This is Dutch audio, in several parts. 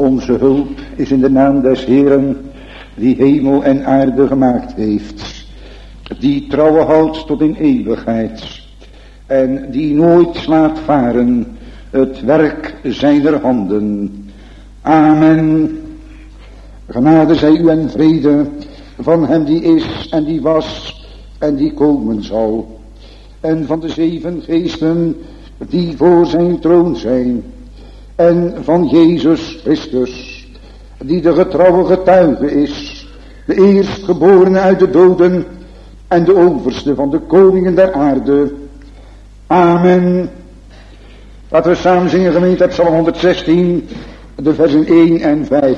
Onze hulp is in de naam des Heeren, die hemel en aarde gemaakt heeft, die trouwe houdt tot in eeuwigheid en die nooit laat varen het werk zijner handen. Amen. Genade zij u en vrede van hem die is en die was en die komen zal, en van de 7 geesten die voor zijn troon zijn, en van Jezus Christus, die de getrouwe getuige is, de eerstgeborene uit de doden en de overste van de koningen der aarde. Amen. Laten we samen zingen, gemeente, uit Psalm 116, de versen 1 en 5.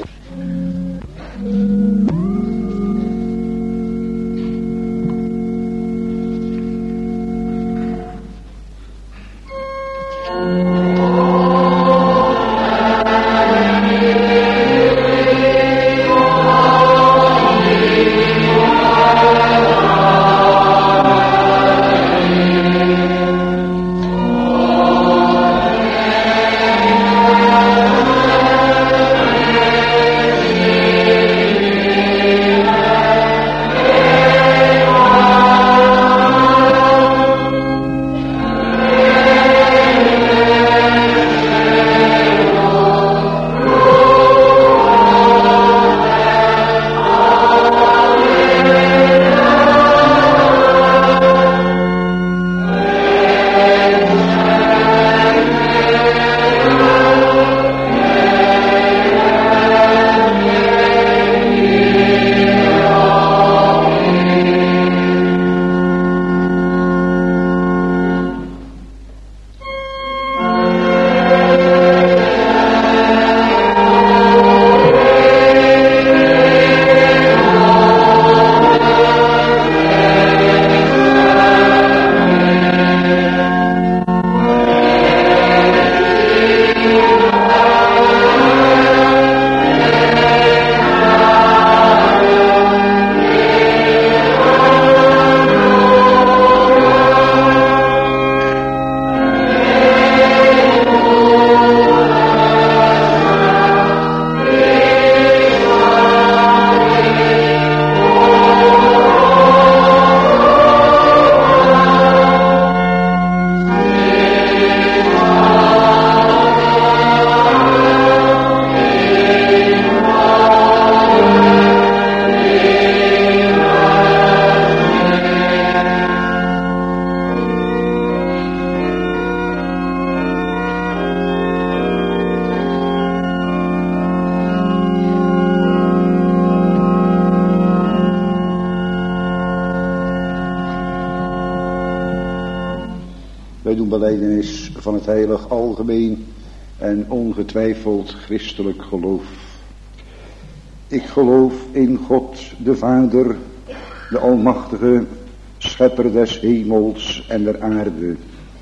Wij doen belijdenis van het heilig algemeen en ongetwijfeld christelijk geloof. Ik geloof in God de Vader, de almachtige schepper des hemels en der aarde.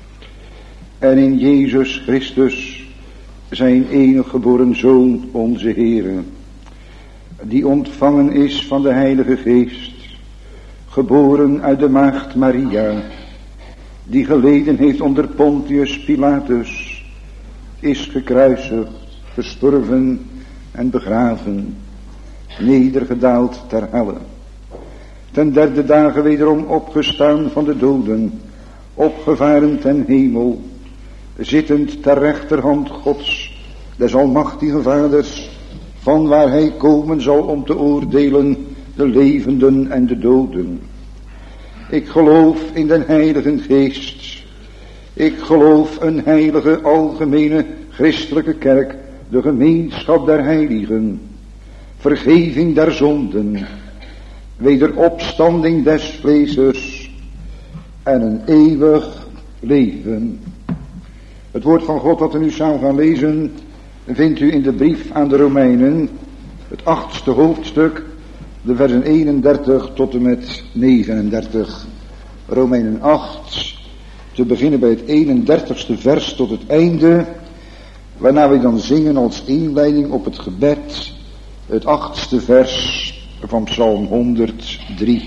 En in Jezus Christus, zijn enige geboren Zoon, onze Heere, die ontvangen is van de Heilige Geest, geboren uit de maagd Maria, die geleden heeft onder Pontius Pilatus, is gekruisigd, gestorven en begraven, nedergedaald ter helle, ten derde dagen wederom opgestaan van de doden, opgevaren ten hemel, zittend ter rechterhand Gods, des almachtige Vaders, van waar hij komen zal om te oordelen de levenden en de doden. Ik geloof in den Heilige Geest. Ik geloof een heilige, algemene, christelijke kerk, de gemeenschap der heiligen, vergeving der zonden, wederopstanding des vleeses en een eeuwig leven. Het woord van God dat we nu samen gaan lezen, vindt u in de brief aan de Romeinen, het 8e hoofdstuk, de versen 31 tot en met 39. Romeinen 8, te beginnen bij het 31ste vers tot het einde, waarna we dan zingen als inleiding op het gebed, het 8ste vers van Psalm 103.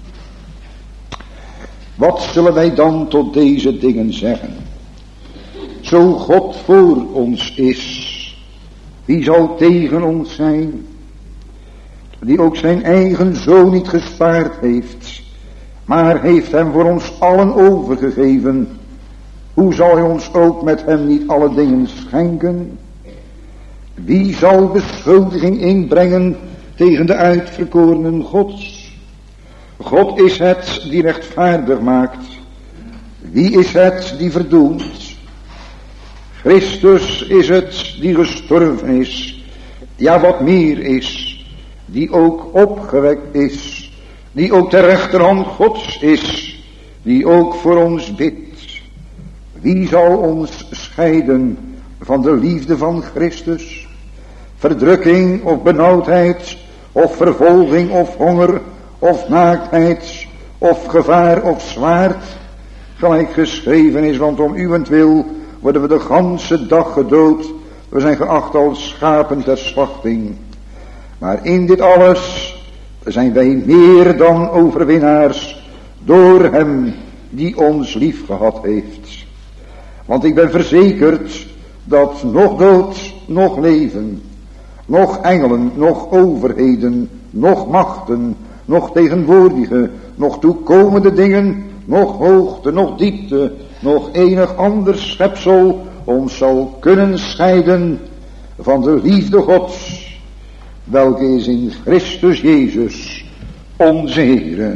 Wat zullen wij dan tot deze dingen zeggen? Zo God voor ons is, Wie zal tegen ons zijn, die ook zijn eigen zoon niet gespaard heeft, maar heeft hem voor ons allen overgegeven? Hoe zal hij ons ook met hem niet alle dingen schenken? Wie zal beschuldiging inbrengen tegen de uitverkorenen Gods? God is het die rechtvaardig maakt. Wie is het die verdoemt? Christus is het die gestorven is. Ja, wat meer is, die ook opgewekt is, die ook ter rechterhand Gods is, die ook voor ons bidt. Wie zal ons scheiden van de liefde van Christus? Verdrukking of benauwdheid, of vervolging of honger, of naaktheid, of gevaar of zwaard, gelijk geschreven is, want om uwentwil worden we de ganse dag gedood, we zijn geacht als schapen ter slachting. Maar in dit alles zijn wij meer dan overwinnaars door hem die ons lief gehad heeft. Want ik ben verzekerd dat nog dood, nog leven, nog engelen, nog overheden, nog machten, nog tegenwoordige, nog toekomende dingen, nog hoogte, nog diepte, nog enig ander schepsel ons zal kunnen scheiden van de liefde Gods, welke is in Christus Jezus, onze Heere.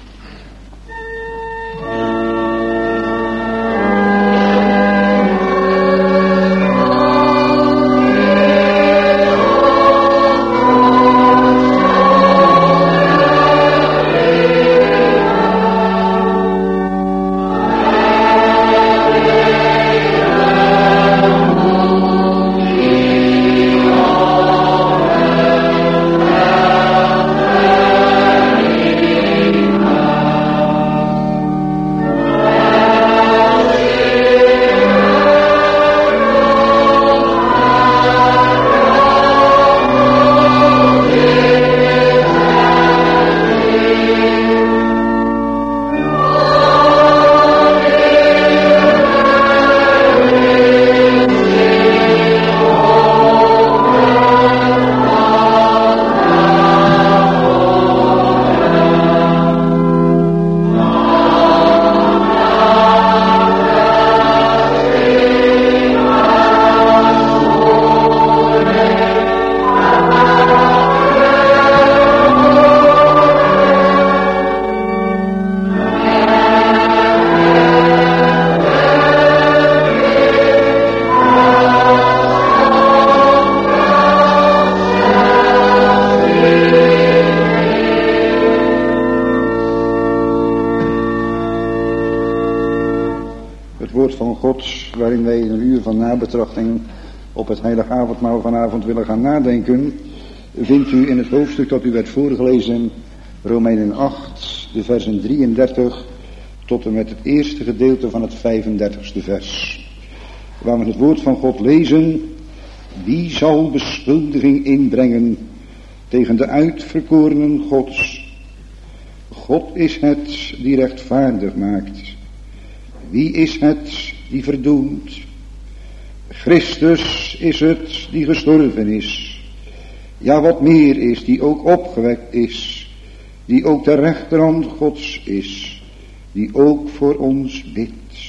Waarin wij in een uur van nabetrachting op het heilige avondmaal vanavond willen gaan nadenken, vindt u in het hoofdstuk dat u werd voorgelezen, Romeinen 8, de versen 33 tot en met het eerste gedeelte van het 35ste vers, waar we het woord van God lezen: wie zal beschuldiging inbrengen tegen de uitverkorenen Gods? God is het die rechtvaardig maakt. Wie is het die verdoemt? Christus is het die gestorven is. Ja, wat meer is, die ook opgewekt is, die ook de rechterhand Gods is, die ook voor ons bidt.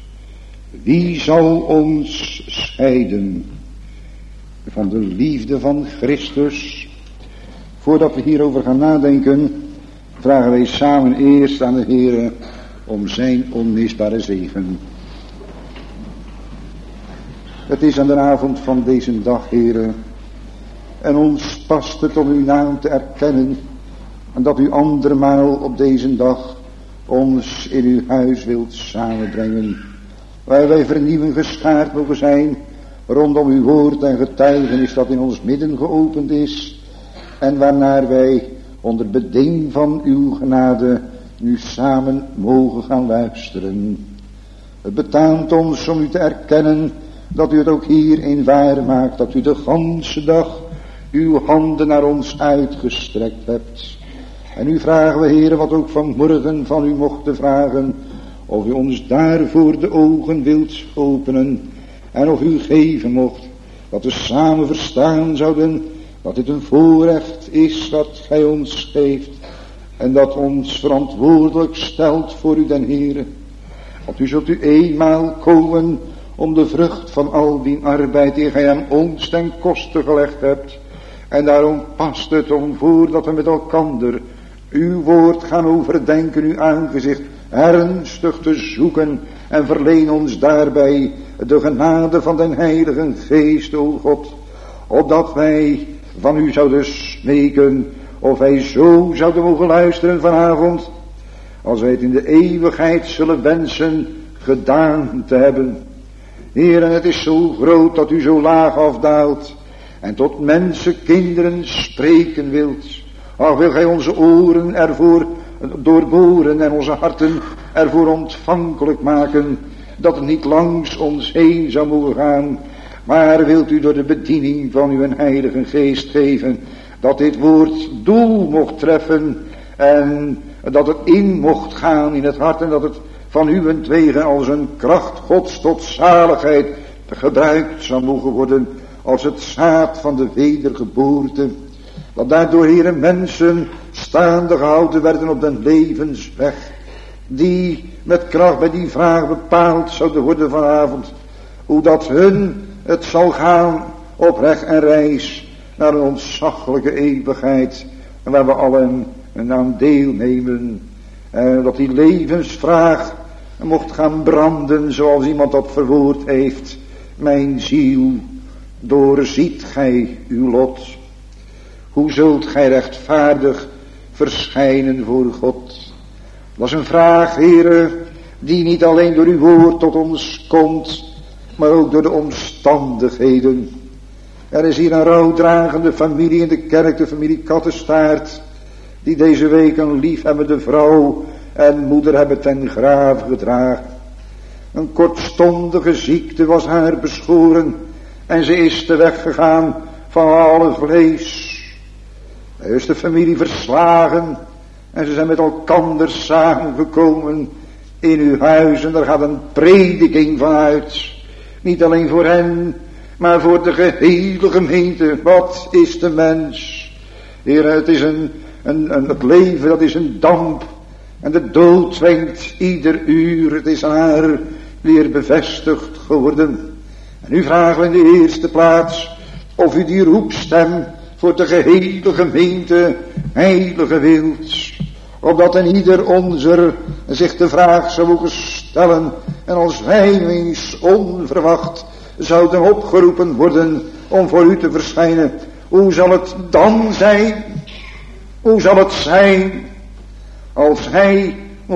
Wie zal ons scheiden van de liefde van Christus? Voordat we hierover gaan nadenken, vragen wij samen eerst aan de Heere om zijn onmisbare zegen. Het is aan de avond van deze dag, Heere, en ons past het om uw naam te erkennen, en dat u andermaal op deze dag ons in uw huis wilt samenbrengen, waar wij vernieuwend geschaard mogen zijn rondom uw woord en getuigenis dat in ons midden geopend is, en waarnaar wij onder beding van uw genade nu samen mogen gaan luisteren. Het betaamt ons om u te erkennen dat u het ook hierin waar maakt, dat u de ganse dag uw handen naar ons uitgestrekt hebt. En nu vragen we, Heere, wat ook vanmorgen van u mochten vragen, of u ons daarvoor de ogen wilt openen, en of u geven mocht dat we samen verstaan zouden dat dit een voorrecht is dat gij ons geeft. En dat ons verantwoordelijk stelt voor u den Heere. Want u zult u eenmaal komen om de vrucht van al die arbeid die gij aan ons ten koste gelegd hebt. En daarom past het om voordat we met elkander uw woord gaan overdenken, uw aangezicht ernstig te zoeken. En verleen ons daarbij de genade van den Heilige Geest, o God. Opdat wij van u zouden smeken, of wij zo zouden mogen luisteren vanavond, als wij het in de eeuwigheid zullen wensen gedaan te hebben. Heer, en het is zo groot dat u zo laag afdaalt en tot mensenkinderen spreken wilt. Ach, wil gij onze oren ervoor doorboren en onze harten ervoor ontvankelijk maken, dat het niet langs ons heen zou mogen gaan, maar wilt u door de bediening van uw Heilige Geest geven, dat dit woord doel mocht treffen en dat het in mocht gaan in het hart en dat het van uwentwege als een kracht Gods tot zaligheid gebruikt zou mogen worden als het zaad van de wedergeboorte. Dat daardoor, Heere, mensen staande gehouden werden op den levensweg, die met kracht bij die vraag bepaald zouden worden vanavond, hoe dat hun het zal gaan op weg en reis naar een ontzaglijke eeuwigheid, waar we allen aan deelnemen. Dat die levensvraag mocht gaan branden, zoals iemand dat verwoord heeft. Mijn ziel, doorziet gij uw lot? Hoe zult gij rechtvaardig verschijnen voor God? Dat is een vraag, Heere, die niet alleen door uw woord tot ons komt, maar ook door de omstandigheden. Er is hier een rouwdragende familie in de kerk, de familie Kattenstaart, die deze week een liefhebbende vrouw en moeder hebben ten grave gedragen. Een kortstondige ziekte was haar beschoren en ze is te weg gegaan van alle vlees. Er is de familie verslagen en ze zijn met elkander samengekomen in uw huis en er gaat een prediking van uit. Niet alleen voor hen, maar voor de gehele gemeente. Wat is de mens? Heer, het is het leven, dat is een damp. En de dood zwengt ieder uur. Het is haar weer bevestigd geworden. En nu vragen we in de eerste plaats of u die roepstem voor de gehele gemeente heilige wilt. Opdat een ieder onzer zich de vraag zou mogen stellen. En als wij eens onverwacht zouden opgeroepen worden om voor u te verschijnen. Hoe zal het dan zijn? Hoe zal het zijn als hij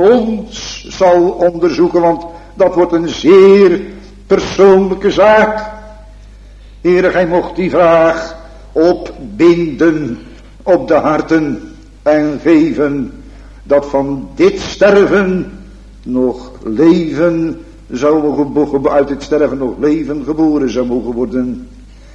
ons zal onderzoeken? Want dat wordt een zeer persoonlijke zaak. Heere, gij mocht die vraag opbinden op de harten en geven dat van dit sterven nog leven zou mogen, uit dit sterven nog leven geboren zou mogen worden.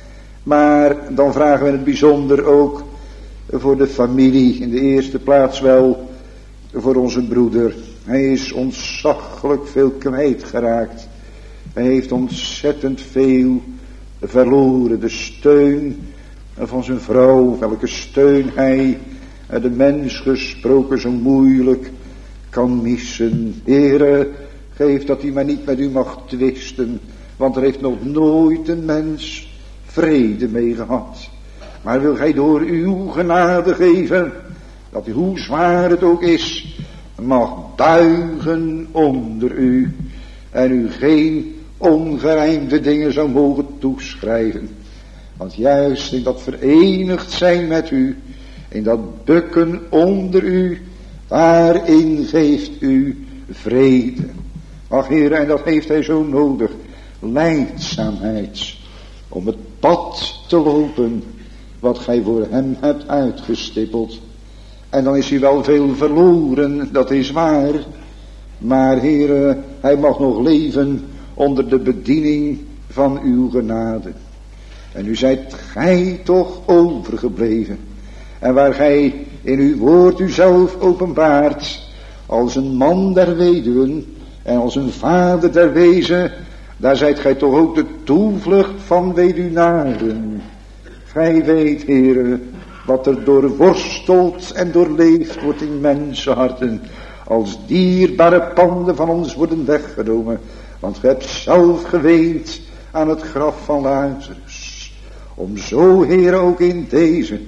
Maar dan vragen we in het bijzonder ook voor de familie, in de eerste plaats wel voor onze broeder. Hij is ontzaglijk veel kwijtgeraakt. Hij heeft ontzettend veel verloren. De steun van zijn vrouw, welke steun hij, de mens gesproken, zo moeilijk kan missen. Heere, geef dat hij maar niet met u mag twisten, want er heeft nog nooit een mens vrede mee gehad. Maar wil gij door uw genade geven, dat u, hoe zwaar het ook is, mag buigen onder u en u geen ongerijmde dingen zou mogen toeschrijven. Want juist in dat verenigd zijn met u, in dat bukken onder u, daarin geeft u vrede. Ach Heer, en dat heeft hij zo nodig, lijdzaamheid, om het pad te lopen wat gij voor hem hebt uitgestippeld. En dan is hij wel veel verloren, dat is waar. Maar Heere, hij mag nog leven onder de bediening van uw genade. En nu zijt gij toch overgebleven. En waar gij in uw woord uzelf openbaart, als een man der weduwen en als een vader der wezen, Daar zijt gij toch ook de toevlucht van weduwnaren. Gij weet, Heere, wat er doorworsteld en doorleefd wordt in mensenharten, als dierbare panden van ons worden weggenomen. Want gij hebt zelf geweend aan het graf van Lazarus. Om zo, Heere, ook in deze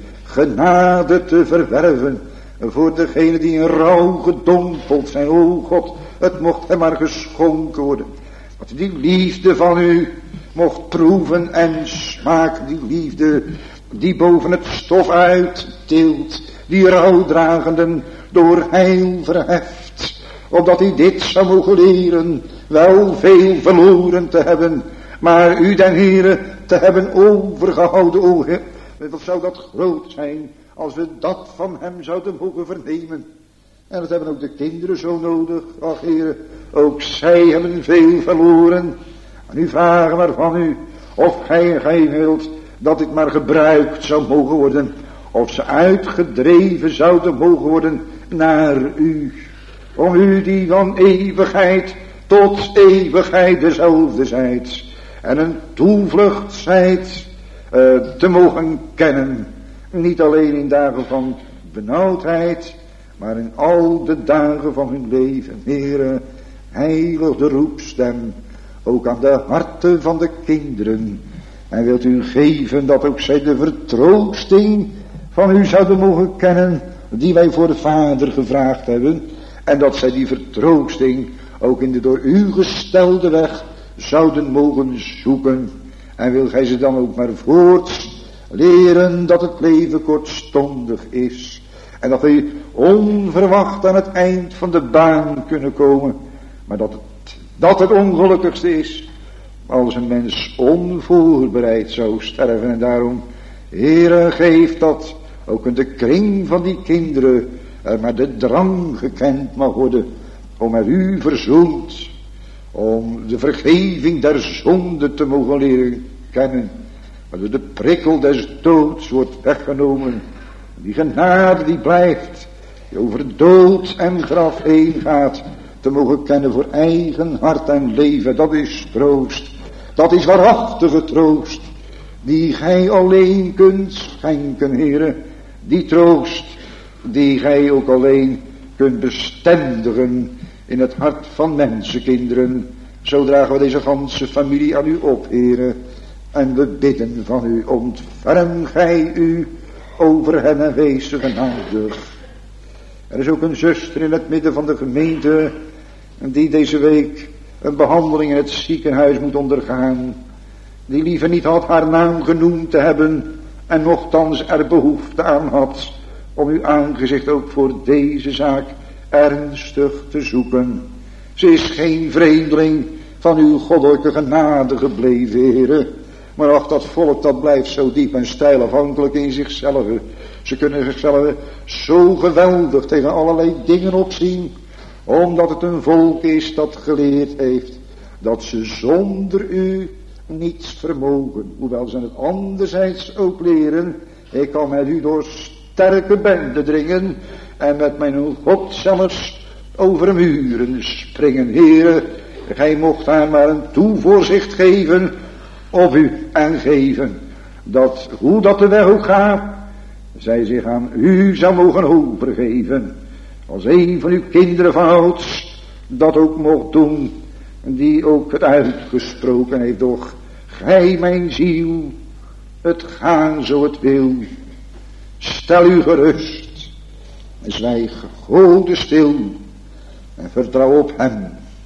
genade te verwerven voor degene die in rouw gedompeld zijn. O God, het mocht hem maar geschonken worden. Dat die liefde van u mocht proeven en smaken. Die liefde die boven het stof uittilt. Die rouwdragenden door heil verheft. Opdat hij dit zou mogen leren. Wel veel verloren te hebben. Maar u den Heere te hebben overgehouden. O Heer, wat zou dat groot zijn. Als we dat van hem zouden mogen vernemen. En dat hebben ook de kinderen zo nodig. Ach Heere, ook zij hebben veel verloren. En nu vragen we van u of gij wilt dat dit maar gebruikt zou mogen worden. Of ze uitgedreven zouden mogen worden naar u. Om u die van eeuwigheid tot eeuwigheid dezelfde zijt. En een toevlucht zijt te mogen kennen. Niet alleen in dagen van benauwdheid, maar in al de dagen van hun leven. Heere, heilig de roepstem, ook aan de harten van de kinderen. En wilt u geven dat ook zij de vertroosting van u zouden mogen kennen, die wij voor de Vader gevraagd hebben. En dat zij die vertroosting ook in de door u gestelde weg zouden mogen zoeken. En wil gij ze dan ook maar voorts leren dat het leven kortstondig is. En dat wij onverwacht aan het eind van de baan kunnen komen. Maar dat het ongelukkigste is als een mens onvoorbereid zou sterven. En daarom, Heere, geef dat ook in de kring van die kinderen er maar de drang gekend mag worden om met u verzoend, om de vergeving der zonde te mogen leren kennen, waardoor de prikkel des doods wordt weggenomen. Die genade die blijft, die over dood en graf heen gaat, te mogen kennen voor eigen hart en leven. Dat is troost, dat is waarachtige troost, die gij alleen kunt schenken, Heere. Die troost die gij ook alleen kunt bestendigen in het hart van mensenkinderen. Zo dragen we deze ganse familie aan u op, Heere. En we bidden van u, ontferm gij u over hen en wees genadig. Er is ook een zuster in het midden van de gemeente die deze week een behandeling in het ziekenhuis moet ondergaan. Die liever niet had haar naam genoemd te hebben en nochtans er behoefte aan had om uw aangezicht ook voor deze zaak ernstig te zoeken. Ze is geen vreemdeling van uw goddelijke genade gebleven, Heere. Maar ach, dat volk dat blijft zo diep en steil afhankelijk in zichzelf. Ze kunnen zichzelf zo geweldig tegen allerlei dingen opzien, omdat het een volk is dat geleerd heeft dat ze zonder u niets vermogen. Hoewel ze het anderzijds ook leren, ik kan met u door sterke benden dringen en met mijn God zelfs over muren springen. Heere, gij mocht haar maar een toevoorzicht geven op u en geven, dat hoe dat de weg ook gaat, zij zich aan u zou mogen overgeven. Als een van uw kinderen van ouds dat ook mocht doen, die ook het uitgesproken heeft, doch gij mijn ziel, het gaan zo het wil. Stel u gerust en zwijg Gode stil en vertrouw op hem.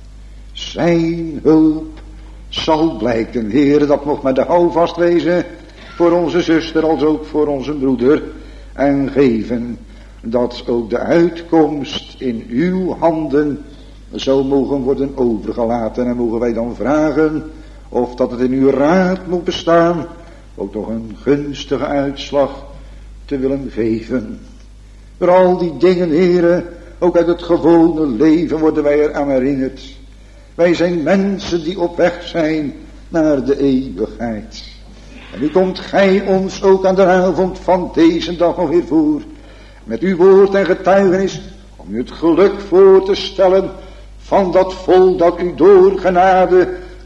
Zijn hulp zal blijken. Heere, dat mocht maar de houvast wezen voor onze zuster als ook voor onze broeder. En geven dat ook de uitkomst in uw handen zou mogen worden overgelaten. En mogen wij dan vragen of dat het in uw raad moet bestaan ook nog een gunstige uitslag te willen geven. Door al die dingen, Heere, ook uit het gewone leven worden wij eraan herinnerd. Wij zijn mensen die op weg zijn naar de eeuwigheid. En nu komt gij ons ook aan de avond van deze dag nog weer voor, met uw woord en getuigenis, om u het geluk voor te stellen van dat volk dat u door genade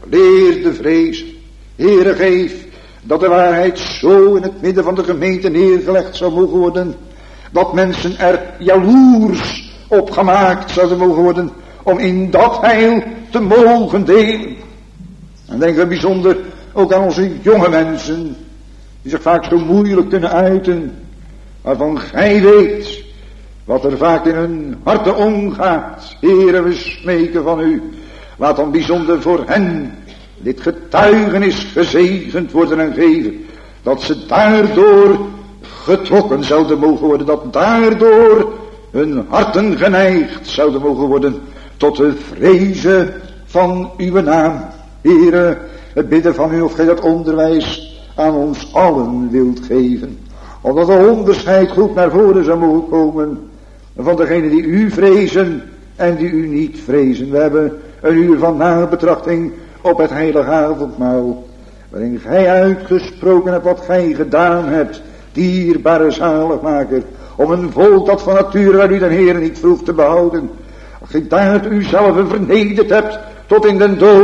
Leer de vrees. Heere, geef dat de waarheid zo in het midden van de gemeente neergelegd zou mogen worden, dat mensen er jaloers op gemaakt zouden mogen worden om in dat heil te mogen delen. En denken we bijzonder ook aan onze jonge mensen, die zich vaak zo moeilijk kunnen uiten, waarvan gij weet wat er vaak in hun harten omgaat. Heere, we smeken van u, laat dan bijzonder voor hen dit getuigenis gezegend worden en geven, dat ze daardoor getrokken zouden mogen worden, dat daardoor hun harten geneigd zouden mogen worden tot de vrezen van uw naam. Heere, we bidden van u of gij dat onderwijs aan ons allen wilt geven, omdat er onderscheid goed naar voren zou mogen komen van degenen die u vrezen en die u niet vrezen. We hebben een uur van nabetrachting op het heilige avondmaal, waarin gij uitgesproken hebt wat gij gedaan hebt, dierbare zaligmaker, om een volk dat van nature waar u den Heer niet vroeg te behouden, als gij daar uzelf vernederd hebt tot in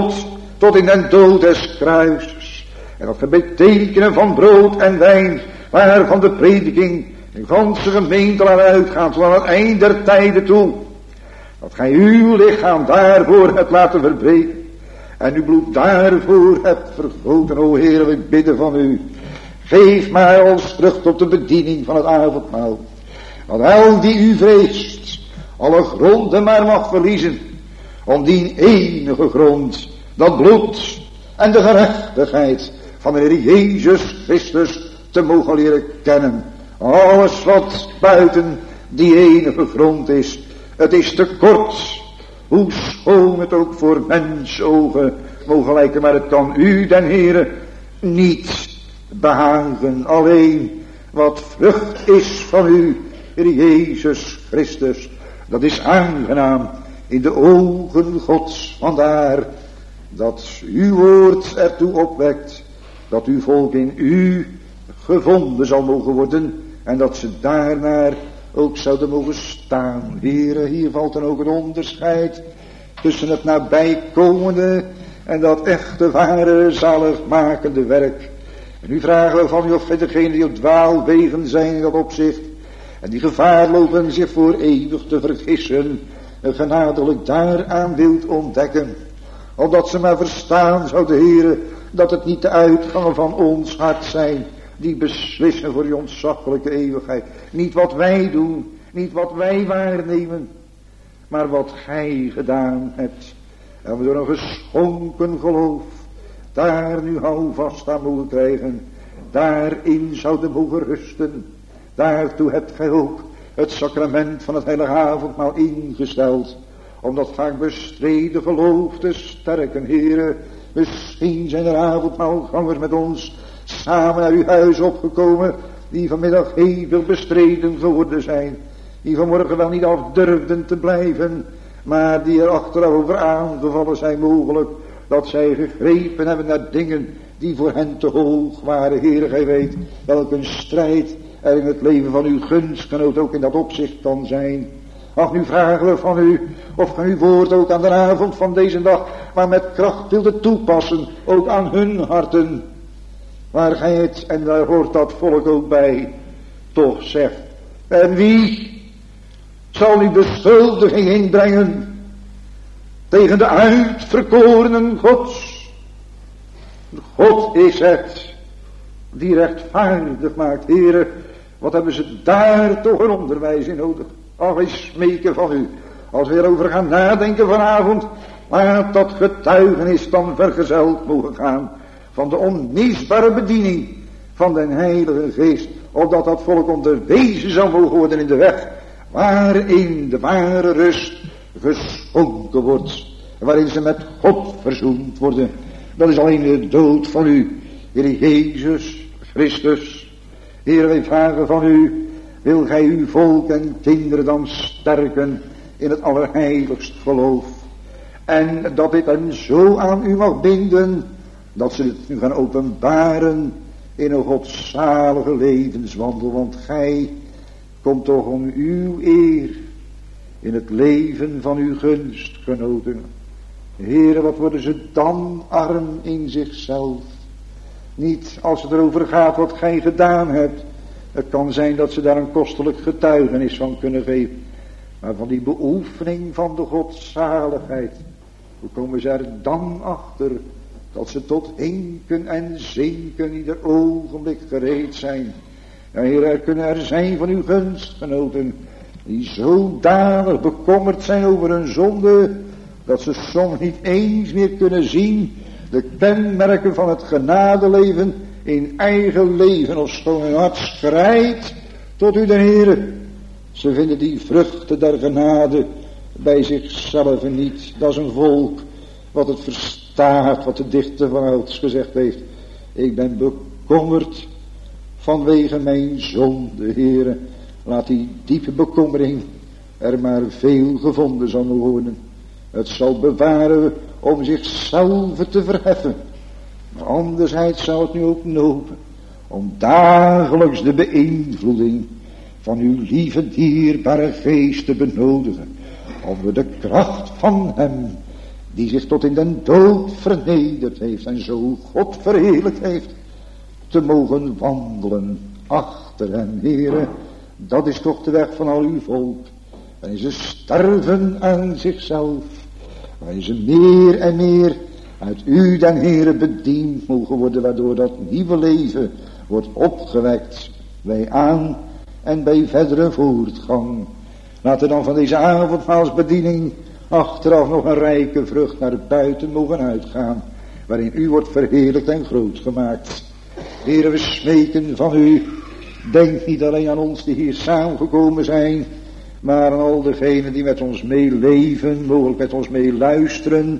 den dood des kruises, en dat gij bij tekenen van brood en wijn, waarvan de prediking de ganse gemeente laat uitgaan tot aan het eind der tijden toe, dat gij uw lichaam daarvoor hebt laten verbreken en uw bloed daarvoor hebt vergoten. O Heer, we bidden van u, geef mij als vrucht op de bediening van het avondmaal, dat al die u vreest alle gronden maar mag verliezen, om die enige grond, dat bloed en de gerechtigheid van de Heer Jezus Christus te mogen leren kennen. Alles wat buiten die enige grond is, het is te kort, hoe schoon het ook voor mensogen mogen lijken, maar het kan u den Heere niet behagen. Alleen wat vrucht is van u, Heer Jezus Christus, dat is aangenaam in de ogen Gods. Vandaar dat uw woord ertoe opwekt, dat uw volk in u gevonden zal mogen worden en dat ze daarnaar ook zouden mogen staan. Heere, hier valt dan ook het onderscheid tussen het nabijkomende en dat echte, ware, zaligmakende werk. En nu vragen we van u of gij degenen die op dwaalwegen zijn in dat opzicht en die gevaar lopen zich voor eeuwig te vergissen, genadelijk daaraan wilt ontdekken. Opdat ze maar verstaan zouden, Heere, dat het niet de uitgangen van ons hart zijn die beslissen voor die ontzaglijke eeuwigheid. Niet wat wij doen, niet wat wij waarnemen, maar wat gij gedaan hebt. En we door een geschonken geloof daar nu houvast aan mogen krijgen, daarin zouden mogen rusten. Daartoe hebt gij ook het sacrament van het heilige avondmaal ingesteld, om dat vaak bestreden geloof te sterken. Heere, misschien zijn er avondmaalgangers met ons samen naar uw huis opgekomen, die vanmiddag heel veel bestreden geworden zijn, die vanmorgen wel niet af durfden te blijven, maar die er achterover aangevallen zijn mogelijk, dat zij gegrepen hebben naar dingen die voor hen te hoog waren. Heere, gij weet welk een strijd er in het leven van uw gunstgenoot ook in dat opzicht kan zijn. Ach, nu vragen we van u of gij uw woord ook aan de avond van deze dag maar met kracht wilde toepassen, ook aan hun harten, waar gij het, en daar hoort dat volk ook bij, toch zegt. En wie zal nu beschuldiging inbrengen tegen de uitverkorenen Gods? God is het die rechtvaardig maakt. Heere, wat hebben ze daar toch een onderwijs in nodig? Ach, wij smeken van u, als we erover gaan nadenken vanavond, laat dat getuigenis dan vergezeld mogen gaan van de onmisbare bediening van den Heilige Geest, opdat dat volk onderwezen zal mogen worden in de weg waarin de ware rust geschonken wordt, waarin ze met God verzoend worden. Dat is alleen de dood van u, Heer Jezus Christus. Heer, wij vragen van u, wil gij uw volk en kinderen dan sterken in het allerheiligst geloof, en dat dit hen zo aan u mag binden, dat ze het nu gaan openbaren in een godzalige levenswandel, want gij komt toch om uw eer in het leven van uw gunstgenoten. Heere, wat worden ze dan arm in zichzelf. Niet als het erover gaat wat gij gedaan hebt. Het kan zijn dat ze daar een kostelijk getuigenis van kunnen geven. Maar van die beoefening van de godzaligheid. Hoe komen ze er dan achter dat ze tot hinken en zinken ieder ogenblik gereed zijn. Ja, Heer, er kunnen er zijn van uw gunstgenoten die zodanig bekommerd zijn over hun zonde, dat ze soms niet eens meer kunnen zien de kenmerken van het genadeleven in eigen leven, of schoon hun hart schrijdt tot u de Heere. Ze vinden die vruchten der genade bij zichzelf niet. Dat is een volk wat het verstaat, wat de dichter van ouds gezegd heeft. Ik ben bekommerd vanwege mijn zonde, Heere. Laat die diepe bekommering er maar veel gevonden zal worden. Het zal bewaren om zichzelf te verheffen. Maar anderzijds zou het nu ook nopen om dagelijks de beïnvloeding van uw lieve dierbare geest te benodigen. Onder de kracht van hem die zich tot in den dood vernederd heeft en zo God verheerlijkt heeft, te mogen wandelen achter hem, Heere. Dat is toch de weg van al uw volk. Waarin ze sterven aan zichzelf. Waarin ze meer en meer uit u den Heere bediend mogen worden. Waardoor dat nieuwe leven wordt opgewekt bij aan en bij verdere voortgang. Laten dan van deze avondmaalsbediening achteraf nog een rijke vrucht naar buiten mogen uitgaan. Waarin u wordt verheerlijkt en groot gemaakt. Heere, we smeken van u. Denk niet alleen aan ons die hier samengekomen zijn, maar aan al degenen die met ons meeleven, mogelijk met ons meeluisteren,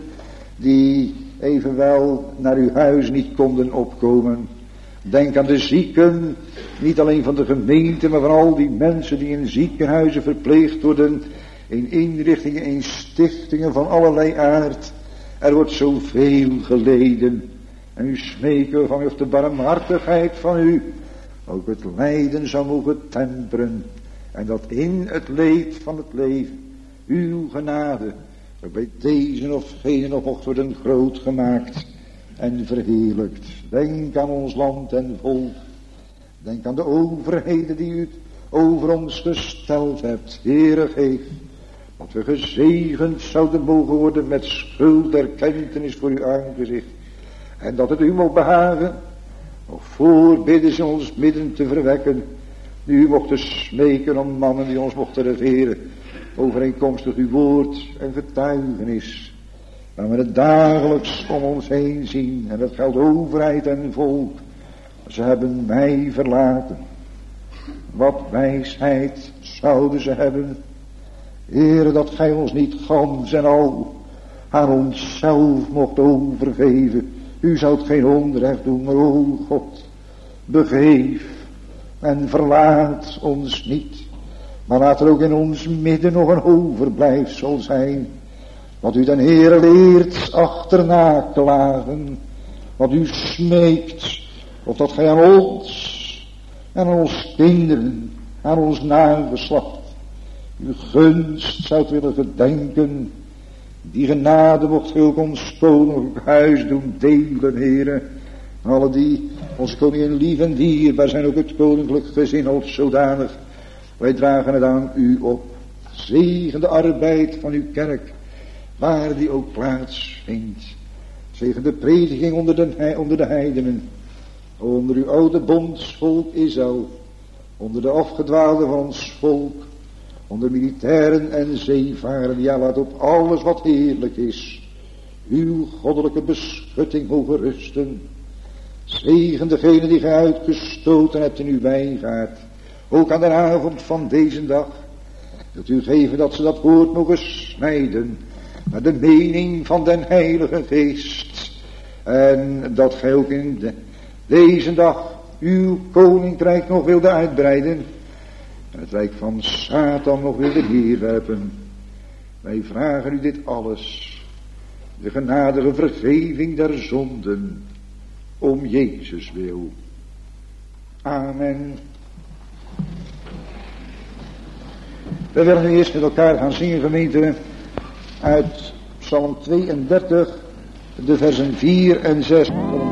die evenwel naar uw huis niet konden opkomen. Denk aan de zieken, niet alleen van de gemeente, maar van al die mensen die in ziekenhuizen verpleegd worden, in inrichtingen, in stichtingen van allerlei aard. Er wordt zoveel geleden. En u smeken van de barmhartigheid van u ook het lijden zou mogen temperen. En dat in het leed van het leven uw genade ook bij deze of gene nog mocht worden groot gemaakt en verheerlijkt. Denk aan ons land en volk. Denk aan de overheden die u over ons gesteld hebt. Heere, geef dat we gezegend zouden mogen worden met schulderkentenis voor uw aangezicht. En dat het u mocht behagen nog voorbidders in ons midden te verwekken. Die u mochten smeken om mannen die ons mochten regeren. Overeenkomstig uw woord en getuigenis. Maar we het dagelijks om ons heen zien. En dat geldt overheid en volk. Ze hebben mij verlaten. Wat wijsheid zouden ze hebben. Heere, dat gij ons niet gans en al aan onszelf mocht overgeven. U zoudt geen onrecht doen, maar o God, begeef en verlaat ons niet. Maar laat er ook in ons midden nog een overblijfsel zijn. Wat u den Heere leert achterna klagen. Wat u smeekt, of dat gij aan ons en aan ons kinderen, aan ons nageslacht, uw gunst zoudt willen gedenken. Die genade mocht gij ook ons koninklijk huis doen delen, Heere. En alle die onze koningin lief en dierbaar zijn, ook het koninklijk gezin als zodanig. Wij dragen het aan u op. Zegen de arbeid van uw kerk, waar die ook plaatsvindt. Zegen de prediking onder de heidenen. Onder uw oude bondsvolk Israël. Onder de afgedwaalden van ons volk. Onder militairen en zeevaren. Ja, laat op alles wat heerlijk is uw goddelijke beschutting mogen rusten. Zegen degene die gij uitgestoten hebt in uw wijngaard. Ook aan de avond van deze dag. Dat u geven dat ze dat woord mogen snijden naar de mening van den Heilige Geest. En dat gij ook in deze dag uw koninkrijk nog wilde uitbreiden. En het rijk van Satan nog wilde neerwerpen. Wij vragen u dit alles. De genadige vergeving der zonden. Om Jezus wil. Amen. We willen nu eerst met elkaar gaan zingen, gemeente, uit Psalm Psalm 32, de versen 4 en 6.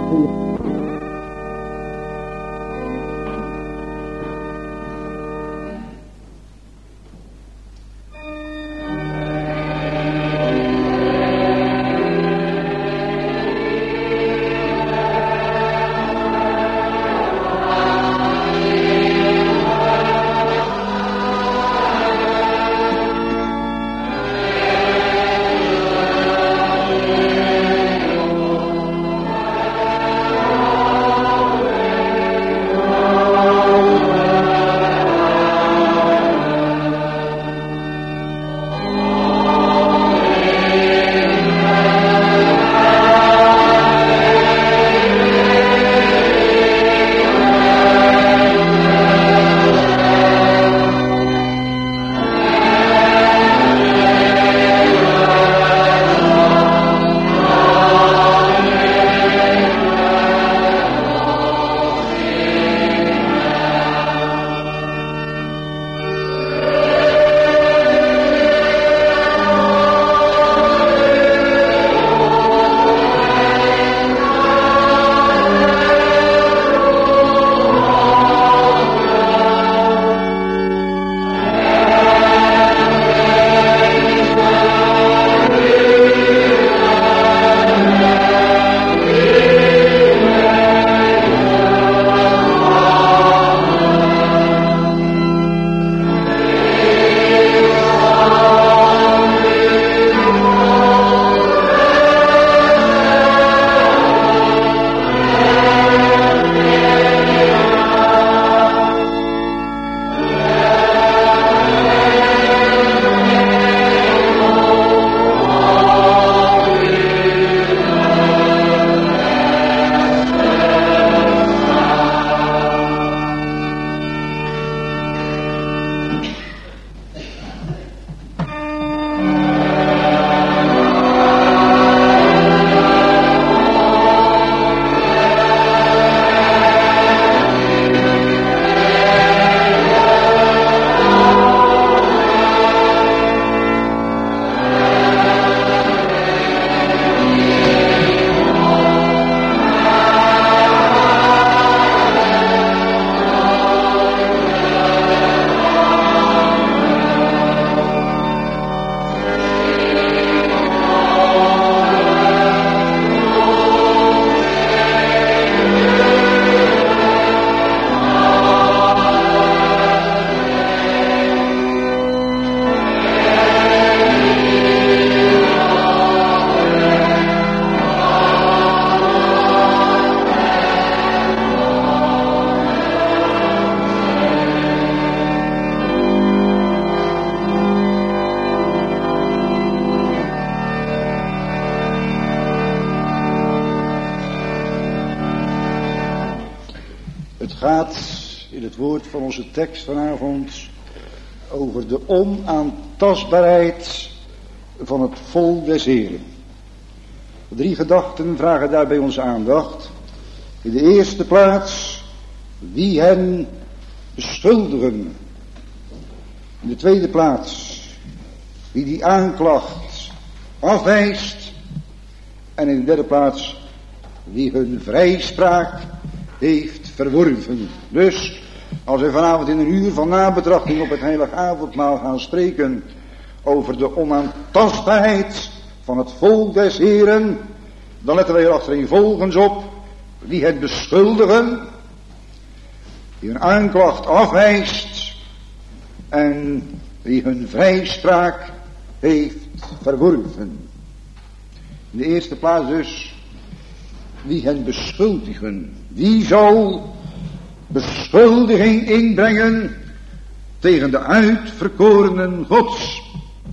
gaat in het woord van onze tekst vanavond over de onaantastbaarheid van het volk des Heren. 3 gedachten vragen daarbij onze aandacht. In de eerste plaats, wie hen beschuldigen. In de tweede plaats, wie die aanklacht afwijst. En in de derde plaats, wie hun vrijspraak heeft verworven. Dus, als we vanavond in een uur van nabetrachting op het heilige avondmaal gaan spreken over de onaantastbaarheid van het volk des Heren, dan letten wij er achtereenvolgens op wie het beschuldigen, wie hun aanklacht afwijst en wie hun vrijspraak heeft verworven. In de eerste plaats dus, wie hen beschuldigen. Wie zal beschuldiging inbrengen tegen de uitverkorenen Gods?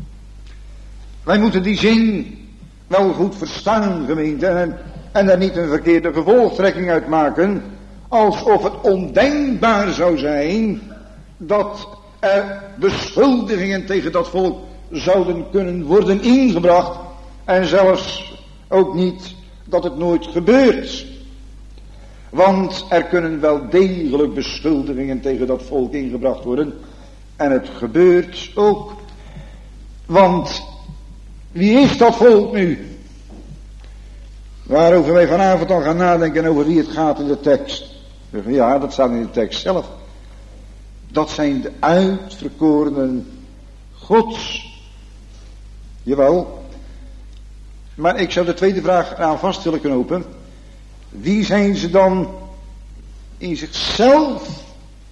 Wij moeten die zin wel goed verstaan, gemeente, en daar niet een verkeerde gevolgtrekking uit maken, alsof het ondenkbaar zou zijn dat er beschuldigingen tegen dat volk zouden kunnen worden ingebracht, en zelfs ook niet dat het nooit gebeurt. Want er kunnen wel degelijk beschuldigingen tegen dat volk ingebracht worden, en het gebeurt ook. Want Wie is dat volk nu? Waarover wij vanavond al gaan nadenken over wie het gaat in de tekst. Ja, dat staat in de tekst zelf. Dat zijn de uitverkorenen Gods. Jawel. Maar ik zou de tweede vraag aan vast willen knopen. Wie zijn ze dan in zichzelf?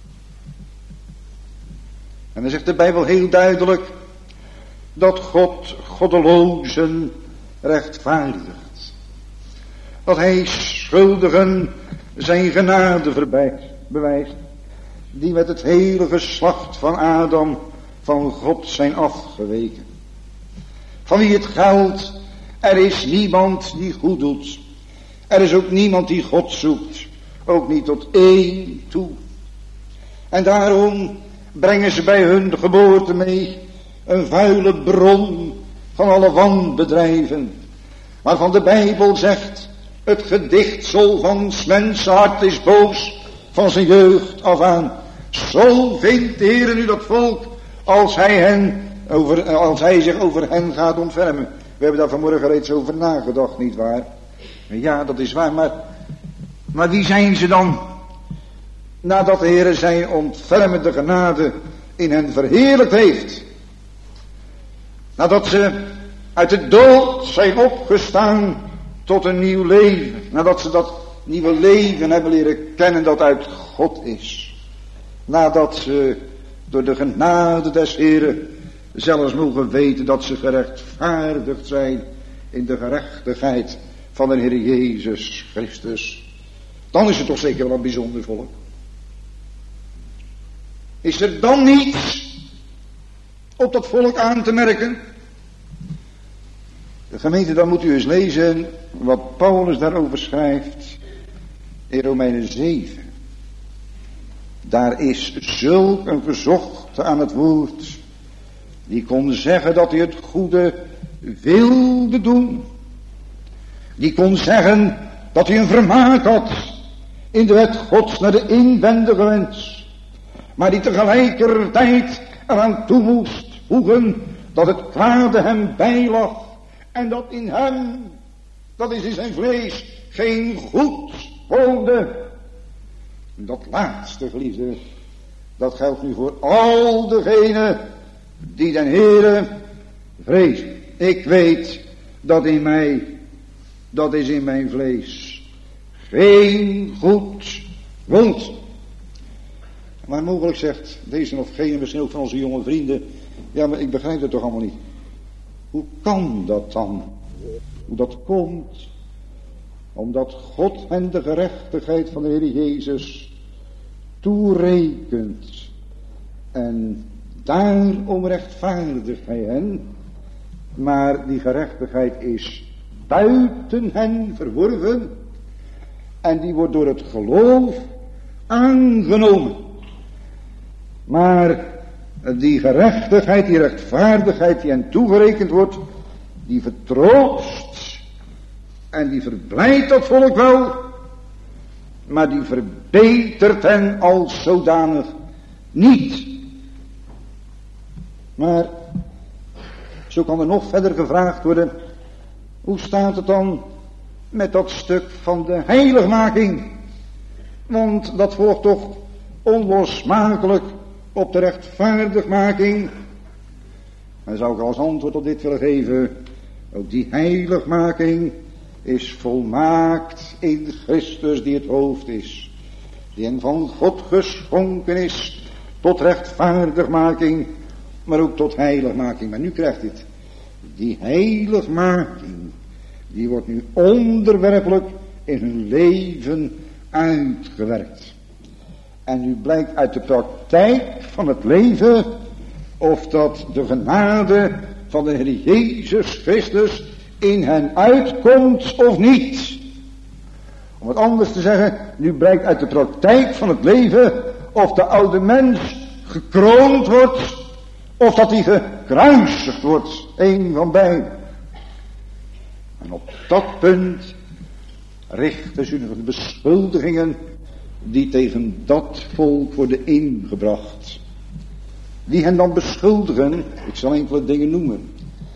En dan zegt de Bijbel heel duidelijk dat God goddelozen rechtvaardigt. Dat hij schuldigen zijn genade bewijst. Die met het hele geslacht van Adam van God zijn afgeweken. Van wie het geldt, er is niemand die goed doet. Er is ook niemand die God zoekt. Ook niet tot één toe. En daarom brengen ze bij hun geboorte mee een vuile bron van alle wanbedrijven. Waarvan de Bijbel zegt, het gedichtsel van 's mensen hart is boos van zijn jeugd af aan. Zo vindt de Heer nu dat volk als hij zich over hen gaat ontfermen. We hebben daar vanmorgen reeds over nagedacht, nietwaar? Ja, dat is waar, maar wie zijn ze dan? Nadat de Heer zijn ontfermende genade in hen verheerlijkt heeft. Nadat ze uit de dood zijn opgestaan tot een nieuw leven. Nadat ze dat nieuwe leven hebben leren kennen dat uit God is. Nadat ze door de genade des Heeren zelfs mogen weten dat ze gerechtvaardigd zijn in de gerechtigheid van de Heer Jezus Christus. Dan is het toch zeker wel een bijzonder volk. Is er dan niets op dat volk aan te merken? De gemeente, dan moet u eens lezen wat Paulus daarover schrijft in Romeinen 7. Daar is zulk een gezochte aan het woord, die kon zeggen dat hij het goede wilde doen. Die kon zeggen dat hij een vermaak had in de wet Gods naar de inwendige wens. Maar die tegelijkertijd eraan toe moest voegen dat het kwade hem bijlag. En dat in hem, dat is in zijn vlees, geen goed woonde. Dat laatste, geliefde, dat geldt nu voor al degenen die den Heere vrezen. Ik weet dat in mij, dat is in mijn vlees, geen goed woont. Maar mogelijk zegt deze of gene, misschien ook van onze jonge vrienden, ja, maar ik begrijp het toch allemaal niet. Hoe kan dat dan? Hoe dat komt? Omdat God hen de gerechtigheid van de Heer Jezus toerekent. En daarom rechtvaardigt hij hen. Maar die gerechtigheid is buiten hen verworven. En die wordt door het geloof aangenomen. Maar die gerechtigheid, die rechtvaardigheid die hen toegerekend wordt, die vertroost en die verblijdt dat volk wel, maar die verbetert hen als zodanig niet. Maar zo kan er nog verder gevraagd worden, hoe staat het dan met dat stuk van de heiligmaking? Want dat volgt toch onlosmakelijk op de rechtvaardigmaking. Dan zou ik als antwoord op dit willen geven, ook die heiligmaking is volmaakt in Christus die het hoofd is. Die hen van God geschonken is tot rechtvaardigmaking, maar ook tot heiligmaking. Maar nu krijgt dit. Die heiligmaking, die wordt nu onderwerpelijk in hun leven uitgewerkt. En nu blijkt uit de praktijk van het leven of dat de genade van de Heer Jezus Christus in hen uitkomt of niet. Om het anders te zeggen, nu blijkt uit de praktijk van het leven of de oude mens gekroond wordt of dat hij gekruisigd wordt. Eén van beiden. En op dat punt richten ze de beschuldigingen die tegen dat volk worden ingebracht. Die hen dan beschuldigen, ik zal enkele dingen noemen.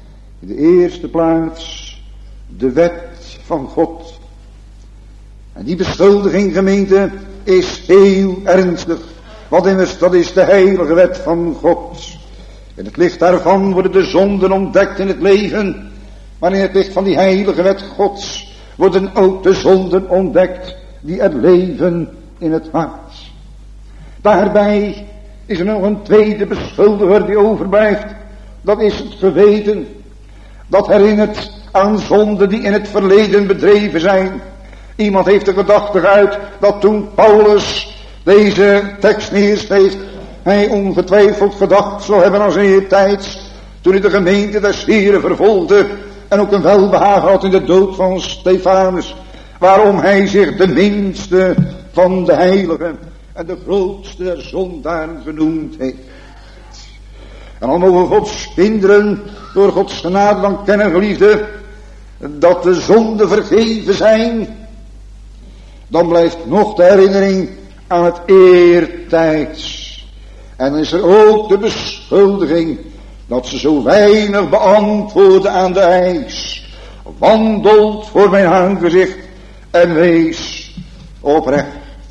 In de eerste plaats de wet van God. En die beschuldiging, gemeente, is heel ernstig. Want immers, dat is de heilige wet van God. In het licht daarvan worden de zonden ontdekt in het leven. Maar in het licht van die heilige wet Gods worden ook de zonden ontdekt die het leven in het hart. Daarbij is er nog een tweede beschuldiger die overblijft. Dat is het geweten. Dat herinnert aan zonden die in het verleden bedreven zijn. Iemand heeft de gedachte geuit dat toen Paulus deze tekst neerschreef, hij ongetwijfeld gedacht zou hebben aan zijn eertijds, toen hij de gemeente des Heren vervolgde en ook een welbehagen had in de dood van Stefanus, waarom hij zich de minste van de heiligen en de grootste der zondaren genoemd heeft. En al mogen Gods kinderen door Gods genade dan kennen, geliefde, dat de zonden vergeven zijn, dan blijft nog de herinnering aan het eertijds. En dan is er ook de beschuldiging dat ze zo weinig beantwoorden aan de eis. Wandelt voor mijn aangezicht en wees oprecht.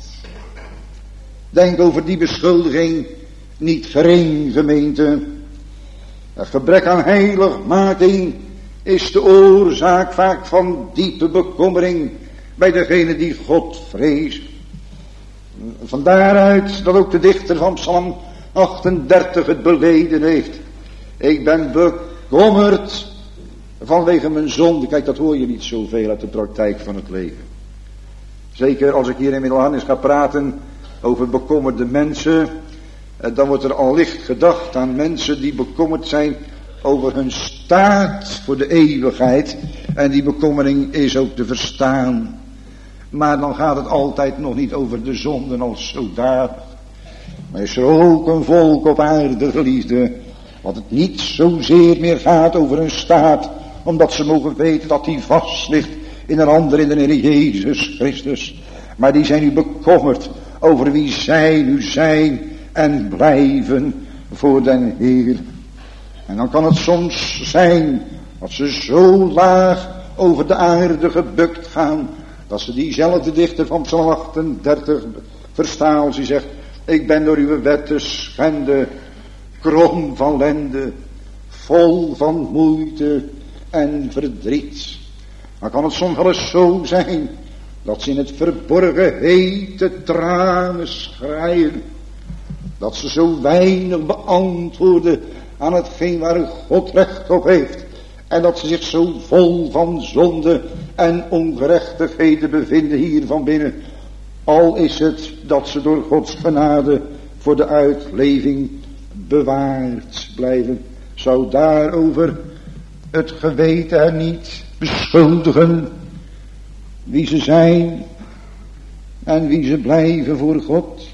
Denk over die beschuldiging niet gering, gemeente. Het gebrek aan heiligmaking is de oorzaak vaak van diepe bekommering bij degene die God vrezen. Van daaruit dat ook de dichter van Psalm 38 het beleden heeft. Ik ben bekommerd vanwege mijn zonde. Kijk, dat hoor je niet zoveel uit de praktijk van het leven. Zeker als ik hier in Middelharnis ga praten over bekommerde mensen, dan wordt er al licht gedacht aan mensen die bekommerd zijn over hun staat voor de eeuwigheid. En die bekommering is ook te verstaan. Maar dan gaat het altijd nog niet over de zonden als zodanig. Maar is er ook een volk op aarde, geliefde, wat het niet zozeer meer gaat over hun staat, omdat ze mogen weten dat die vast ligt in een ander, in de Heer Jezus Christus. Maar die zijn nu bekommerd over wie zij nu zijn en blijven voor den Heer. En dan kan het soms zijn dat ze zo laag over de aarde gebukt gaan, dat ze diezelfde dichter van Psalm 38 verstaan als hij zegt, ik ben door uw wet te schenden, krom van lende, vol van moeite en verdriet. Dan kan het soms wel eens zo zijn dat ze in het verborgen hete tranen schreien, dat ze zo weinig beantwoorden aan hetgeen waar God recht op heeft, en dat ze zich zo vol van zonde en ongerechtigheden bevinden hier van binnen. Al is het dat ze door Gods genade voor de uitleving bewaard blijven. Zou daarover het geweten hen niet beschuldigen wie ze zijn en wie ze blijven voor God?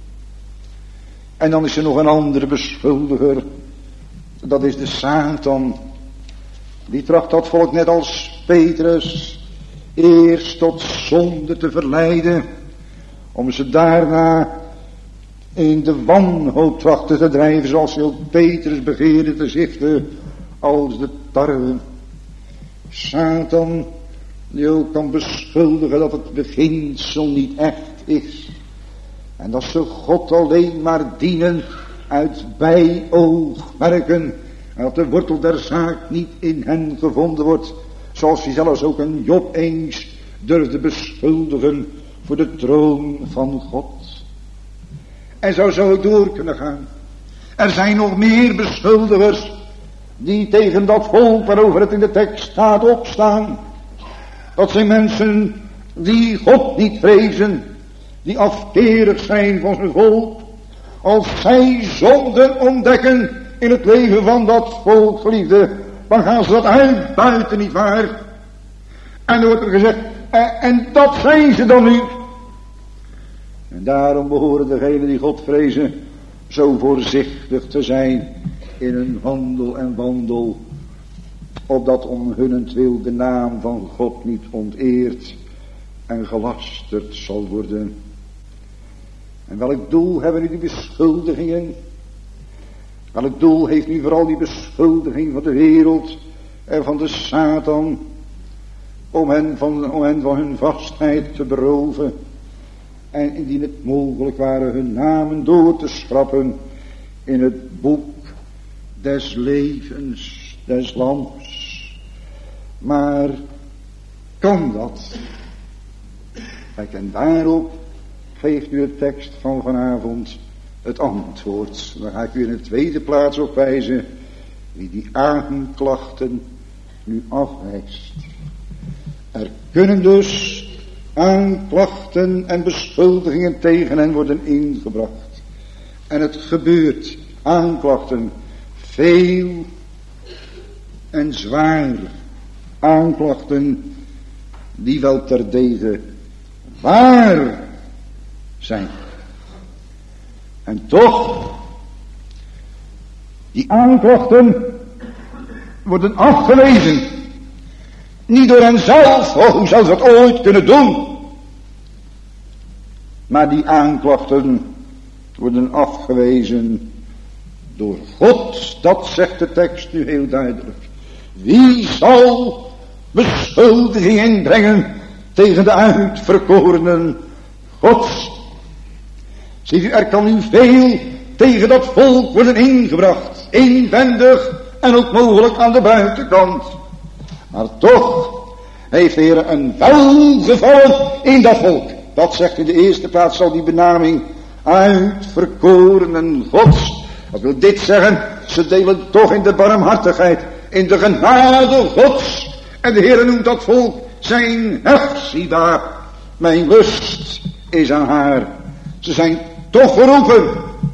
En dan is er nog een andere beschuldiger. Dat is de Satan. Die tracht dat volk net als Petrus eerst tot zonde te verleiden, om ze daarna in de wanhoop trachten te drijven, zoals hij ook Petrus begeerde te ziften als de tarwe. Satan die ook kan beschuldigen dat het beginsel niet echt is. En dat ze God alleen maar dienen uit bijoogmerken. En dat de wortel der zaak niet in hen gevonden wordt. Zoals hij zelfs ook een Job eens durfde beschuldigen voor de troon van God. En zo zou ik door kunnen gaan. Er zijn nog meer beschuldigers die tegen dat volk waarover het in de tekst staat opstaan. Dat zijn mensen die God niet vrezen, die afkerig zijn van zijn volk. Als zij zonden ontdekken in het leven van dat volk, geliefde, dan gaan ze dat uitbuiten, niet waar? En er wordt er gezegd, en dat zijn ze dan nu. En daarom behoren degenen die God vrezen zo voorzichtig te zijn in hun handel en wandel, opdat om hunnentwil de naam van God niet onteerd en gelasterd zal worden. En welk doel hebben nu die beschuldigingen? Welk doel heeft nu vooral die beschuldiging van de wereld en van de Satan, om hen van hun vastheid te beroven, en indien het mogelijk waren hun namen door te schrappen in het boek des levens des lams. Maar kan dat? Kijk, en daarop geeft u de tekst van vanavond het antwoord. Dan ga ik u in de tweede plaats op wijzen wie die aanklachten nu afwijst. Er kunnen dus aanklachten en beschuldigingen tegen hen worden ingebracht. En het gebeurt, aanklachten, veel en zwaar. Aanklachten die wel terdege waar zijn. En toch, die aanklachten worden afgewezen. Niet door henzelf, hoe zou ze dat ooit kunnen doen? Maar die aanklachten worden afgewezen door God. Dat zegt de tekst nu heel duidelijk. Wie zal beschuldiging inbrengen tegen de uitverkorenen Gods? Ziet u, er kan nu veel tegen dat volk worden ingebracht. Inwendig en ook mogelijk aan de buitenkant. Maar toch heeft de Heer een welgevallen in dat volk. Dat zegt in de eerste plaats al die benaming uitverkorenen Gods. Wat wil dit zeggen? Ze delen toch in de barmhartigheid, in de genade Gods. En de Heer noemt dat volk zijn Hepzibah. Mijn lust is aan haar. Ze zijn toch geroepen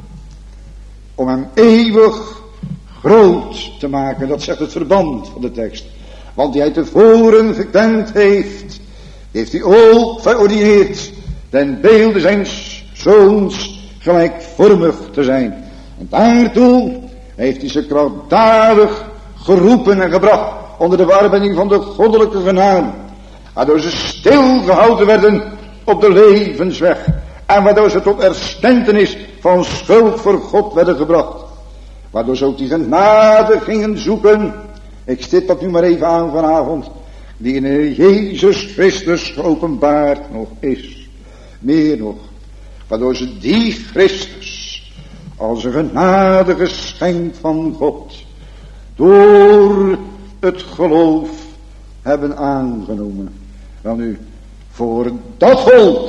om hem eeuwig groot te maken. Dat zegt het verband van de tekst. Want die hij tevoren gekend heeft, heeft hij ook verordineerd ten beelde zijn zoons gelijkvormig te zijn. En daartoe heeft hij ze krachtdadig geroepen en gebracht onder de waarneming van de goddelijke genade. Waardoor ze stilgehouden werden op de levensweg. En waardoor ze tot erkentenis van schuld voor God werden gebracht. Waardoor ze ook die genade gingen zoeken. Ik stip dat nu maar even aan vanavond. Die in Jezus Christus geopenbaard nog is. Meer nog. Waardoor ze die Christus als een genade geschenk van God door het geloof hebben aangenomen. Wel nu, voor dat volk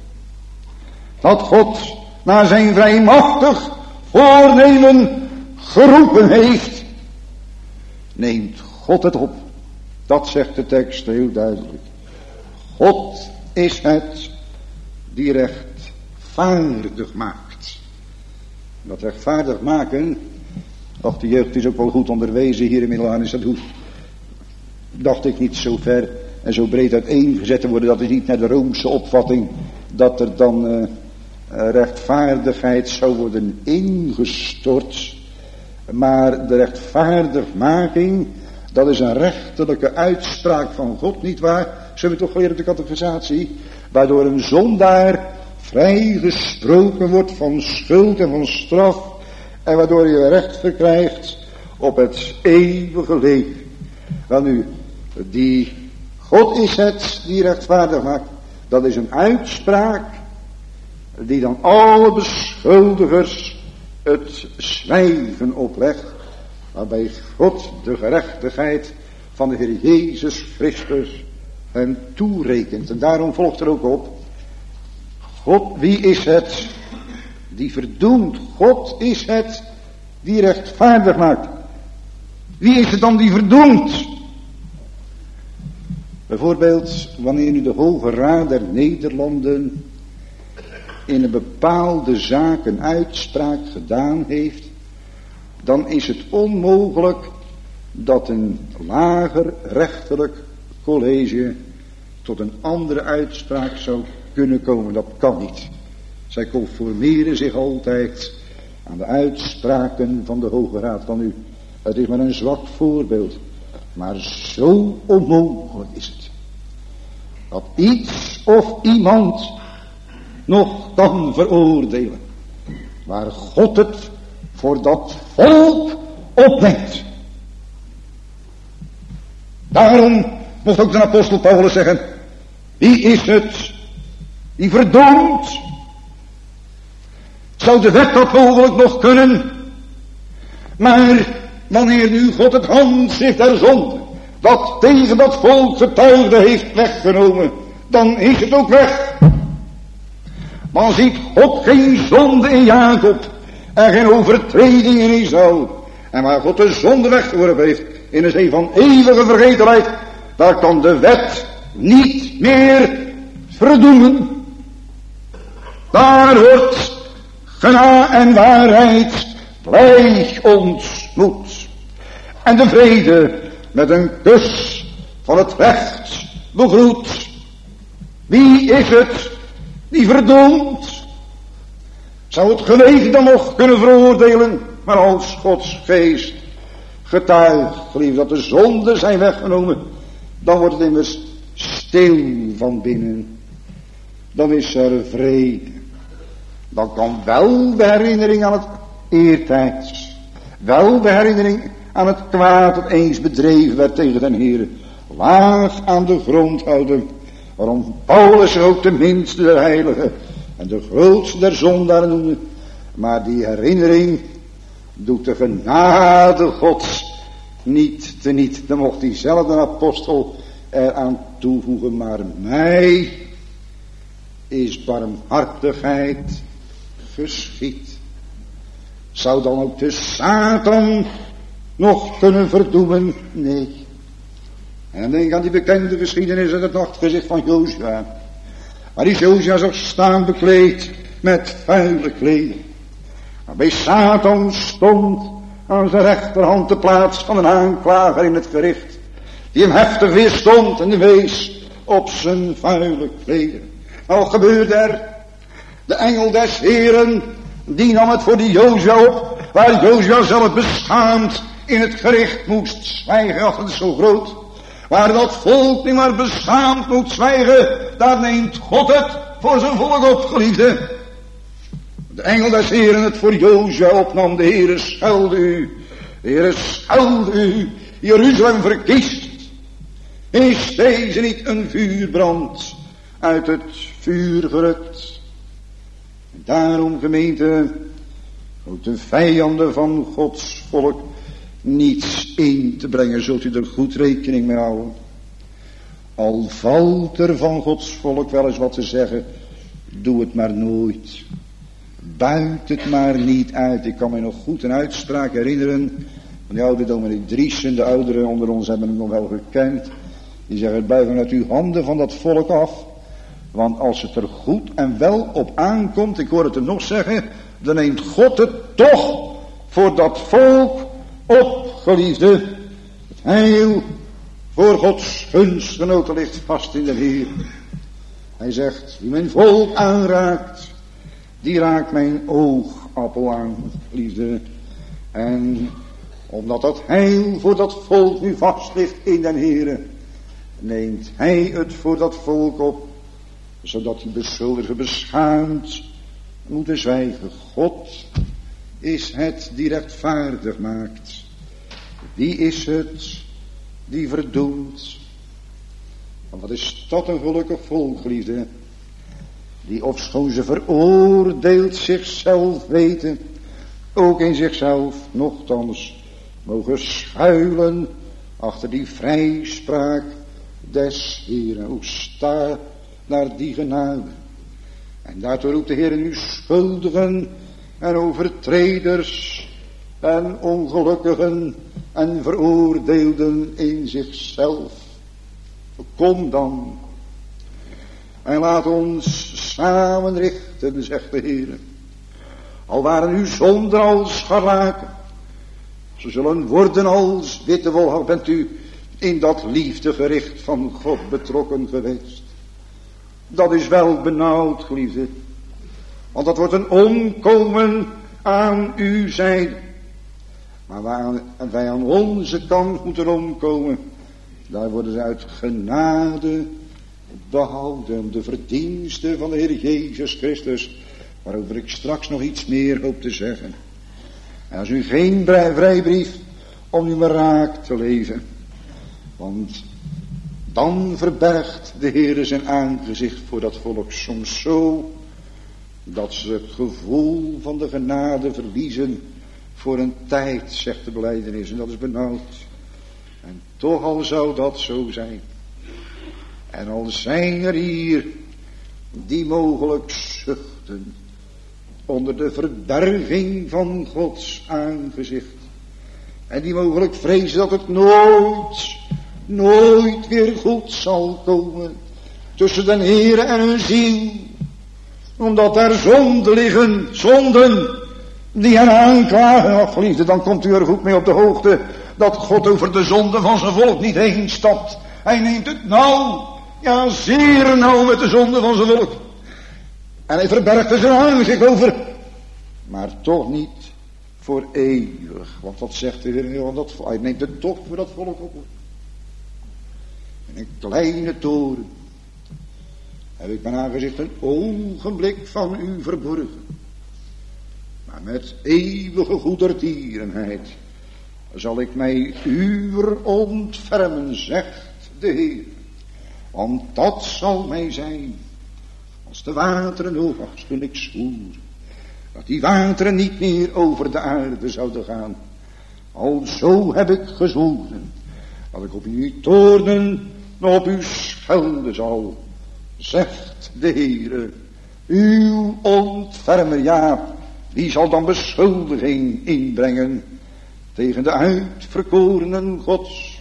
dat God naar zijn vrijmachtig voornemen geroepen heeft, neemt God het op. Dat zegt de tekst heel duidelijk. God is het die rechtvaardig maakt. Dat rechtvaardig maken, ach, de jeugd is ook wel goed onderwezen hier in Middellaan, is dat goed. Dacht ik niet zo ver en zo breed uiteengezet te worden, dat is niet naar de Roomse opvatting, dat er dan rechtvaardigheid zou worden ingestort. Maar de rechtvaardigmaking, dat is een rechterlijke uitspraak van God, nietwaar? Zullen we toch leren op de catechisatie? Waardoor een zondaar vrijgesproken wordt van schuld en van straf. En waardoor je recht verkrijgt op het eeuwige leven. Wel nu, die God is het die rechtvaardig maakt. Dat is een uitspraak die dan alle beschuldigers het zwijgen oplegt. Waarbij God de gerechtigheid van de Heer Jezus Christus hen toerekent. En daarom volgt er ook op. God, wie is het die verdoemt? God is het die rechtvaardig maakt. Wie is het dan die verdoemt? Bijvoorbeeld wanneer nu de Hoge Raad der Nederlanden in een bepaalde zaak een uitspraak gedaan heeft, dan is het onmogelijk dat een lager rechterlijk college tot een andere uitspraak zou kunnen komen. Dat kan niet. Zij conformeren zich altijd aan de uitspraken van de Hoge Raad van u. Het is maar een zwak voorbeeld. Maar zo onmogelijk is het. Dat iets of iemand nog kan veroordelen. Waar God het voor dat volk opneemt. Daarom mocht ook de apostel Paulus zeggen, wie is het die verdoomt? Zou de wet dat mogelijk nog kunnen? Maar wanneer nu God het handschrift der zonde, dat tegen dat volk getuigde, heeft weggenomen, dan is het ook weg. Dan ziet God geen zonde in Jacob en geen overtreding in Israël. En waar God de zonde weggeworpen heeft in een zee van eeuwige vergetelheid, daar kan de wet niet meer verdoemen. Daar wordt genade en waarheid blij ontmoet. En de vrede met een kus van het recht begroet. Wie is het die verdoomt? Zou het geweten dan nog kunnen veroordelen? Maar als Gods geest getuigt, geliefd, dat de zonden zijn weggenomen, dan wordt het immers stil van binnen. Dan is er vrede. Dan kan wel de herinnering aan het eertijds, wel de herinnering aan het kwaad dat eens bedreven werd tegen den Heere, laag aan de grond houden. Waarom Paulus ook de minste der heiligen en de grootste der zondaren noemde. Maar die herinnering doet de genade Gods niet teniet. Dan mocht diezelfde apostel eraan toevoegen, maar mij is barmhartigheid geschied. Zou dan ook de Satan nog kunnen verdoemen? Nee. En dan denk ik aan die bekende geschiedenis uit het nachtgezicht van Jozua. Waar die Jozua zag staan bekleed met vuile kleding. Waarbij Satan stond aan zijn rechterhand de plaats van een aanklager in het gericht. Die hem heftig weerstond en wees op zijn vuile kleding. Wat gebeurde er? De engel des Heeren, die nam het voor die Jozua op, waar Jozua zelf beschaamd in het gericht moest zwijgen, ach, het is zo groot. Waar dat volk niet maar beschaamd moet zwijgen, daar neemt God het voor zijn volk op, geliefde. De engel des Heeren het voor Jozua opnam, de Heere schelde u, de Heere schelde u, Jeruzalem verkiest. Is deze niet een vuurbrand uit het vuur gerukt? Daarom, gemeente, ook de vijanden van Gods volk niets in te brengen, zult u er goed rekening mee houden. Al valt er van Gods volk wel eens wat te zeggen, doe het maar nooit. Buit het maar niet uit. Ik kan me nog goed een uitspraak herinneren van die oude dominee Driessen, de ouderen onder ons hebben hem nog wel gekend. Die zeggen, buigen uit uw handen van dat volk af. Want als het er goed en wel op aankomt, ik hoor het er nog zeggen, dan neemt God het toch voor dat volk op, geliefde. Het heil voor Gods gunstgenoten ligt vast in de Heer. Hij zegt, wie mijn volk aanraakt, die raakt mijn oogappel aan, geliefde. En omdat dat heil voor dat volk nu vast ligt in den Heere, neemt hij het voor dat volk op, zodat die beschuldigen beschaamd moeten zwijgen. God is het die rechtvaardig maakt. Wie is het die verdoemt? En wat is dat een gelukkig volk, geliefde, die ofschoon ze veroordeeld zichzelf weten, ook in zichzelf nochtans mogen schuilen achter die vrijspraak des Heeren. Hoe sta naar die genade. En daartoe roept de Heer nu schuldigen en overtreders en ongelukkigen en veroordeelden in zichzelf. Kom dan en laat ons samen richten, zegt de Heer. Al waren uw zonden als scharlaken, ze zullen worden als witte wol. Bent u in dat liefdegericht van God betrokken geweest? Dat is wel benauwd, geliefde. Want dat wordt een omkomen aan uw zijde. Maar waar wij aan onze kant moeten omkomen, daar worden ze uit genade behouden. De verdiensten van de Heer Jezus Christus, waarover ik straks nog iets meer hoop te zeggen. En als u geen vrijbrief om u maar raak te leven, Want dan verbergt de Heere zijn aangezicht voor dat volk soms zo, dat ze het gevoel van de genade verliezen voor een tijd, zegt de belijdenis, en dat is benauwd. En toch al zou dat zo zijn. En al zijn er hier die mogelijk zuchten onder de verberging van Gods aangezicht. En die mogelijk vrezen dat het nooit weer goed zal komen tussen den Heere en hun ziel. Omdat er zonden liggen, zonden die hen aanklagen. Och geliefde, dan komt u er goed mee op de hoogte dat God over de zonde van zijn volk niet heen stapt. Hij neemt het nauw, ja zeer nauw met de zonde van zijn volk. En hij verbergt er zijn aangezicht over. Maar toch niet voor eeuwig. Want wat zegt de Heer? Want hij neemt het toch voor dat volk op. In een kleine toren heb ik mijn aangezicht een ogenblik van u verborgen. Maar met eeuwige goedertierenheid zal ik mij uwer ontfermen, zegt de Heer. Want dat zal mij zijn als de wateren overgas toen ik zwoer dat die wateren niet meer over de aarde zouden gaan. Alzo heb ik gezworen dat ik op uw toornen nog op u schelden zal, zegt de Heere. Uw ontfermer, ja, wie zal dan beschuldiging inbrengen tegen de uitverkorenen Gods?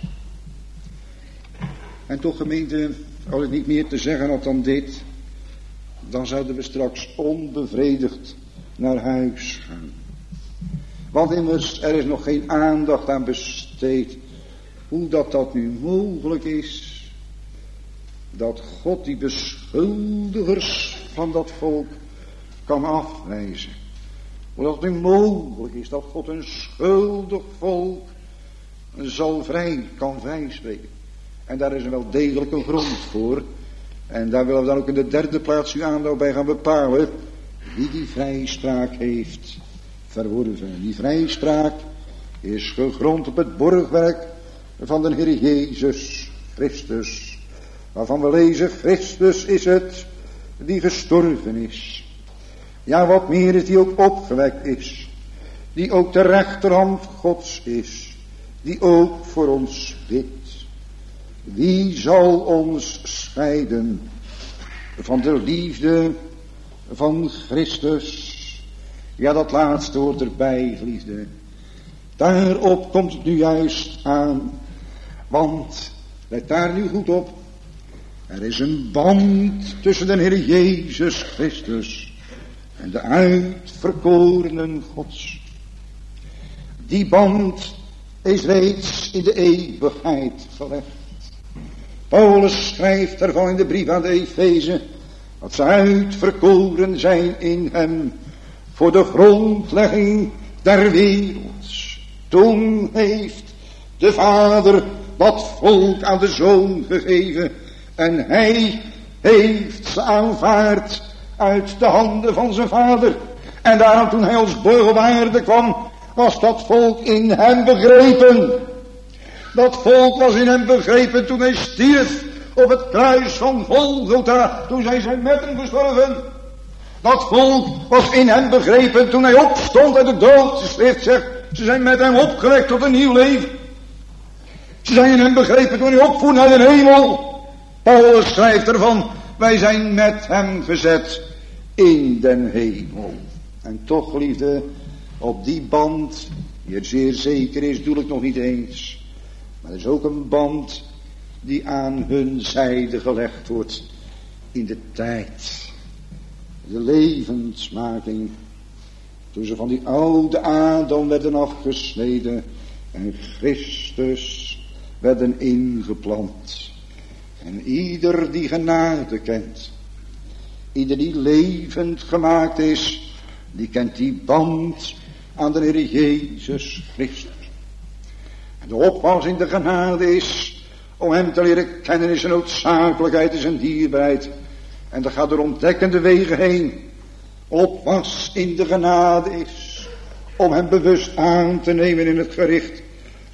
En toch gemeente, als ik niet meer te zeggen had dan dit, dan zouden we straks onbevredigd naar huis gaan. Want immers, er is nog geen aandacht aan besteed hoe dat nu mogelijk is. Dat God die beschuldigers van dat volk kan afwijzen. Hoe dat nu mogelijk is dat God een schuldig volk kan vrijspreken. En daar is er wel degelijk een grond voor. En daar willen we dan ook in de derde plaats uw aandacht bij gaan bepalen. Wie die vrijspraak heeft verworven. Die vrijspraak is gegrond op het borgwerk van de Heer Jezus Christus. Waarvan we lezen, Christus is het die gestorven is. Ja, wat meer is, die ook opgewekt is. Die ook de rechterhand Gods is. Die ook voor ons bidt. Wie zal ons scheiden van de liefde van Christus? Ja, dat laatste hoort erbij, geliefde. Daarop komt het nu juist aan. Want, let daar nu goed op. Er is een band tussen de Heer Jezus Christus en de uitverkorenen Gods. Die band is reeds in de eeuwigheid gelegd. Paulus schrijft ervan in de brief aan de Efeze dat ze uitverkoren zijn in hem voor de grondlegging der werelds. Toen heeft de Vader dat volk aan de Zoon gegeven en hij heeft ze aanvaard uit de handen van zijn Vader. En daarom toen hij als borg op aarde kwam, was dat volk in hem begrepen. Dat volk was in hem begrepen toen hij stierf op het kruis van Golgotha, toen zij zijn met hem gestorven. Dat volk was in hem begrepen toen hij opstond uit de dood. De schrift zegt, ze zijn met hem opgewekt tot een nieuw leven. Ze zijn in hem begrepen toen hij opvoer naar de hemel. Paulus schrijft ervan, wij zijn met hem gezet in den hemel. En toch, liefde, op die band, die het zeer zeker is, doe ik nog niet eens. Maar er is ook een band die aan hun zijde gelegd wordt in de tijd. De levensmaking. Toen ze van die oude Adam werden afgesneden en Christus werden ingeplant. En ieder die genade kent, ieder die levend gemaakt is, die kent die band aan de Heer Jezus Christus. En de opwas in de genade is om hem te leren kennen is een noodzakelijkheid, is een dierbaarheid. En dat gaat door ontdekkende wegen heen. Opwas in de genade is om hem bewust aan te nemen in het gericht.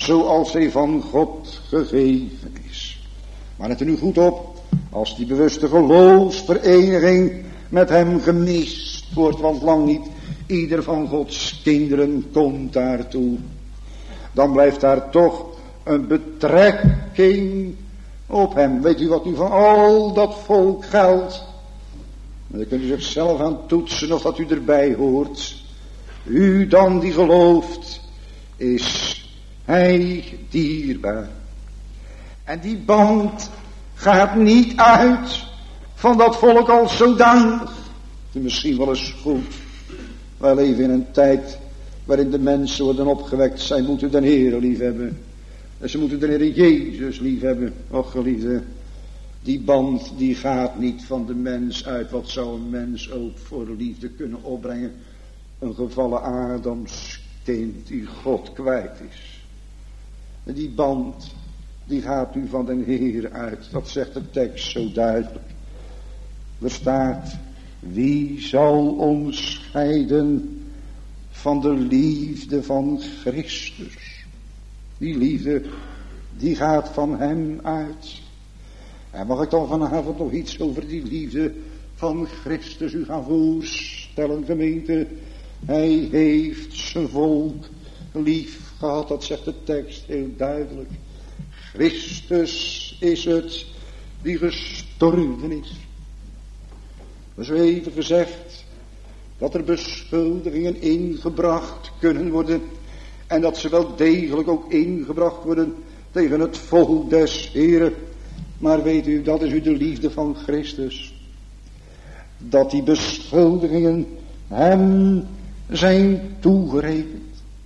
zoals hij van God gegeven is. Maar let er nu goed op, als die bewuste geloofsvereniging met hem gemist wordt, want lang niet ieder van Gods kinderen komt daartoe, dan blijft daar toch een betrekking op hem. Weet u wat nu van al dat volk geldt? Dan kunt u zichzelf aan toetsen of dat u erbij hoort. U dan die gelooft, is hij dierbaar. En die band gaat niet uit van dat volk als zodanig. Misschien wel eens goed. Wij leven in een tijd waarin de mensen worden opgewekt. Zij moeten de Heer lief hebben. En ze moeten de Heer Jezus lief hebben. Och geliefde, die band die gaat niet van de mens uit. Wat zou een mens ook voor liefde kunnen opbrengen? Een gevallen Adamskind die God kwijt is. En die band die gaat nu van de Heer uit. Dat zegt de tekst zo duidelijk. Er staat: wie zal ons scheiden van de liefde van Christus? Die liefde die gaat van hem uit. En mag ik dan vanavond nog iets over die liefde van Christus u gaan voorstellen, gemeente? Hij heeft zijn volk lief gehad, dat zegt de tekst heel duidelijk. Christus is het die gestorven is. Er is even gezegd dat er beschuldigingen ingebracht kunnen worden. En dat ze wel degelijk ook ingebracht worden tegen het volk des Heeren. Maar weet u, dat is u de liefde van Christus. Dat die beschuldigingen hem zijn toegerekend.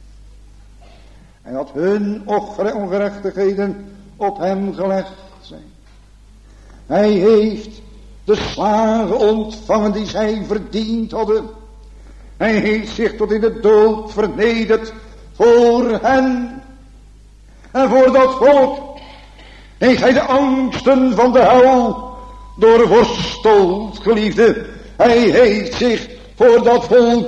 En dat hun ongerechtigheden op hem gelegd zijn. Hij heeft de slagen ontvangen die zij verdiend hadden. Hij heeft zich tot in de dood vernederd voor hen. En voor dat volk heeft hij de angsten van de hel doorworsteld, geliefde. Hij heeft zich voor dat volk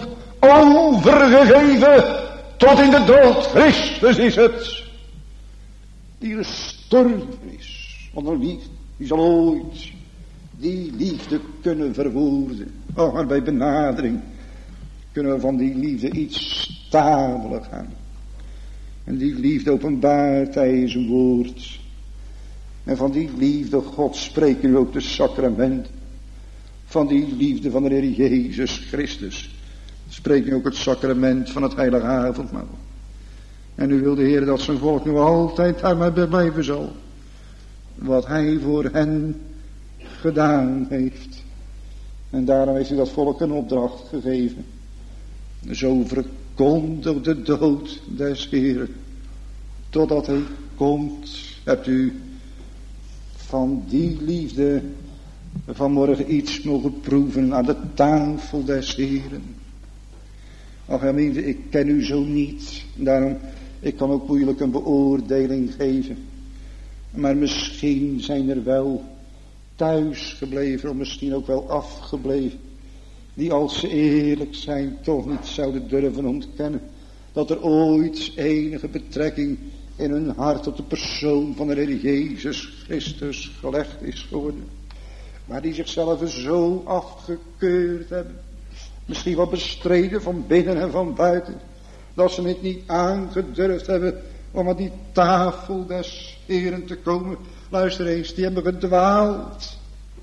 overgegeven tot in de dood. Christus is het die gestorven is. Want een liefde, die zal ooit die liefde kunnen verwoorden. Oh, maar bij benadering kunnen we van die liefde iets stabelig gaan. En die liefde openbaart hij in zijn woord. En van die liefde God spreken nu ook de sacramenten. Van die liefde van de Heer Jezus Christus spreekt nu ook het sacrament van het heilige avondmaal. En nu wil de Heer dat zijn volk nu altijd aan mij blijven zal. Wat hij voor hen gedaan heeft. En daarom heeft hij dat volk een opdracht gegeven. Zo verkondig de dood des Heeren. Totdat hij komt. Hebt u van die liefde vanmorgen iets mogen proeven aan de tafel des Heeren? Ach, gemeente, ik ken u zo niet. Daarom, ik kan ook moeilijk een beoordeling geven. Maar misschien zijn er wel thuis gebleven, of misschien ook wel afgebleven, die als ze eerlijk zijn toch niet zouden durven ontkennen dat er ooit enige betrekking in hun hart op de persoon van de Heer Jezus Christus gelegd is geworden. Maar die zichzelf zo afgekeurd hebben, misschien wat bestreden van binnen en van buiten, dat ze het niet aangedurfd hebben om aan die tafel des Heeren te komen. Luister eens, die hebben gedwaald.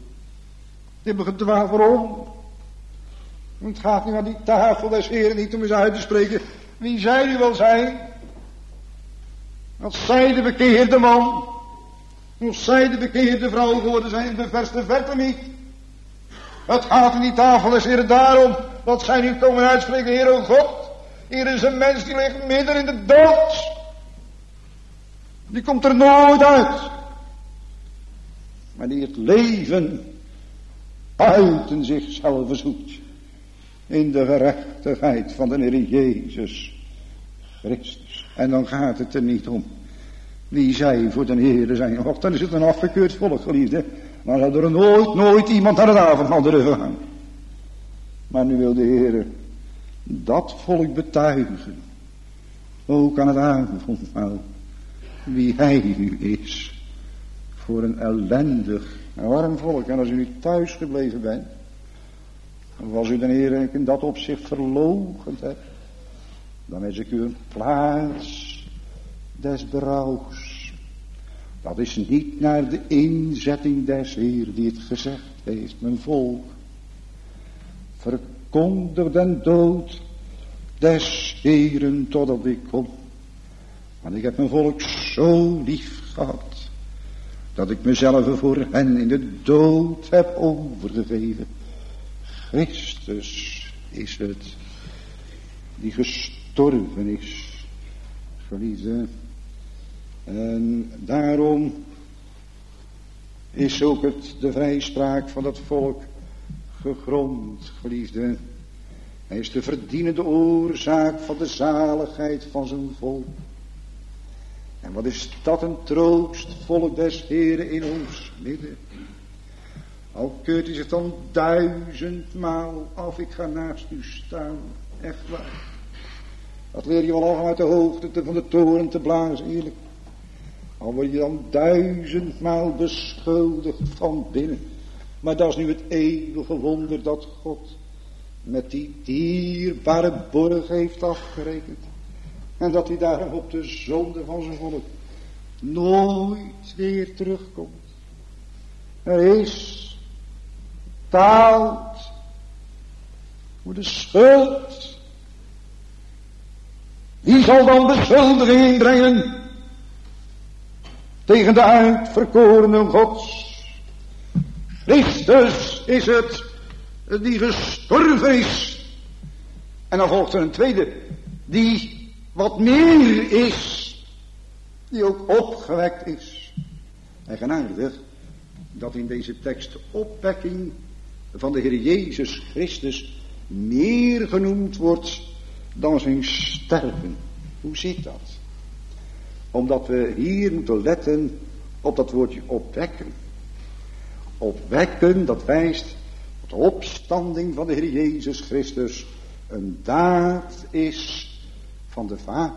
Die hebben gedwaald, waarom? Het gaat nu aan die tafel des Heeren niet om eens uit te spreken wie zij u wel zijn. Als zij de bekeerde man, als zij de bekeerde vrouw geworden zijn, de verste verte niet. Het gaat in die tafel des Heeren daarom dat zij nu komen uitspreken: Heer, o God, hier is een mens die ligt midden in de dood. Die komt er nooit uit. Maar die het leven buiten zichzelf zoekt. In de gerechtigheid van de Heer Jezus Christus. En dan gaat het er niet om wie zij voor de Heer zijn. Och, dan is het een afgekeurd volk, geliefde. Dan zou er nooit iemand naar het avondmaal durven gaan. Maar nu wil de Heer dat volk betuigen. Ook aan het avondmaal. wie hij nu is voor een ellendig en arm volk. En als u niet thuis gebleven bent, of als u de Heer in dat opzicht verloochend hebt, dan is ik u een plaats des berouws. Dat is niet naar de inzetting des Heer die het gezegd heeft. Mijn volk, verkondig den dood des Heeren totdat ik kom. Want ik heb mijn volk zo lief gehad, dat ik mezelf voor hen in de dood heb overgegeven. Christus is het, die gestorven is, geliefde. En daarom is ook de vrijspraak van dat volk gegrond, geliefde. Hij is de verdienende oorzaak van de zaligheid van zijn volk. En wat is dat een troost, volk des Heeren in ons midden. Al keurt hij zich dan 1000-maal af, ik ga naast u staan, echt waar. Dat leer je wel al uit de hoogte van de toren te blazen, eerlijk. Al word je dan 1000-maal beschuldigd van binnen. Maar dat is nu het eeuwige wonder dat God met die dierbare borg heeft afgerekend. En dat hij daarom op de zonde van zijn volk nooit weer terugkomt. Er is betaald voor de schuld. Wie zal dan beschuldiging inbrengen tegen de uitverkorene Gods? Christus is het die gestorven is. En dan volgt er een tweede, die wat meer is, die ook opgewekt is. En genadig dat in deze tekst de opwekking van de Heer Jezus Christus meer genoemd wordt dan zijn sterven. Hoe zit dat? Omdat we hier moeten letten op dat woordje opwekken. Opwekken, dat wijst op de opstanding van de Heer Jezus Christus een daad is van de Vader.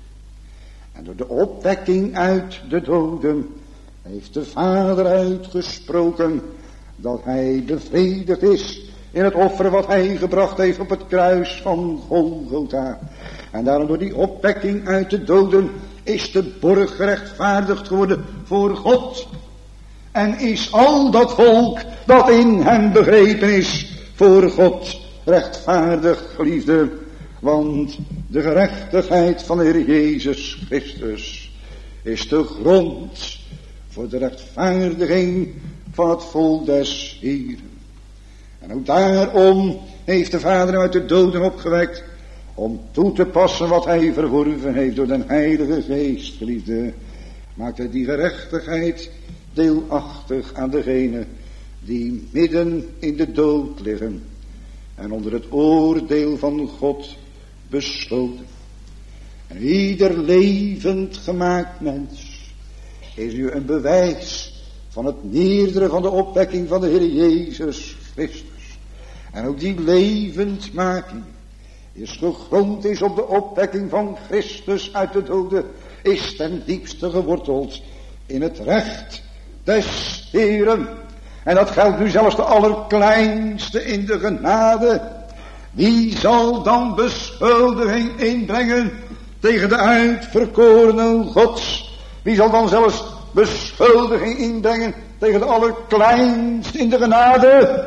En door de opwekking uit de doden heeft de Vader uitgesproken dat hij bevredigd is in het offer wat hij gebracht heeft op het kruis van Golgotha. En daarom door die opwekking uit de doden is de borg gerechtvaardigd geworden voor God. En is al dat volk dat in hem begrepen is voor God rechtvaardig, geliefde. Want de gerechtigheid van de Heer Jezus Christus is de grond voor de rechtvaardiging van het volk des Heeren. En ook daarom heeft de Vader hem uit de doden opgewekt, om toe te passen wat hij verworven heeft door den Heilige Geest, geliefde. Maakt hij die gerechtigheid deelachtig aan degenen die midden in de dood liggen en onder het oordeel van God besloten. En ieder levend gemaakt mens is nu een bewijs van het meerdere van de opwekking van de Heer Jezus Christus. En ook die levendmaking is gegrond is op de opwekking van Christus uit de doden, is ten diepste geworteld in het recht des Heeren. En dat geldt nu zelfs de allerkleinste in de genade. Wie zal dan beschuldiging inbrengen tegen de uitverkorenen Gods? Wie zal dan zelfs beschuldiging inbrengen tegen de allerkleinste in de genade?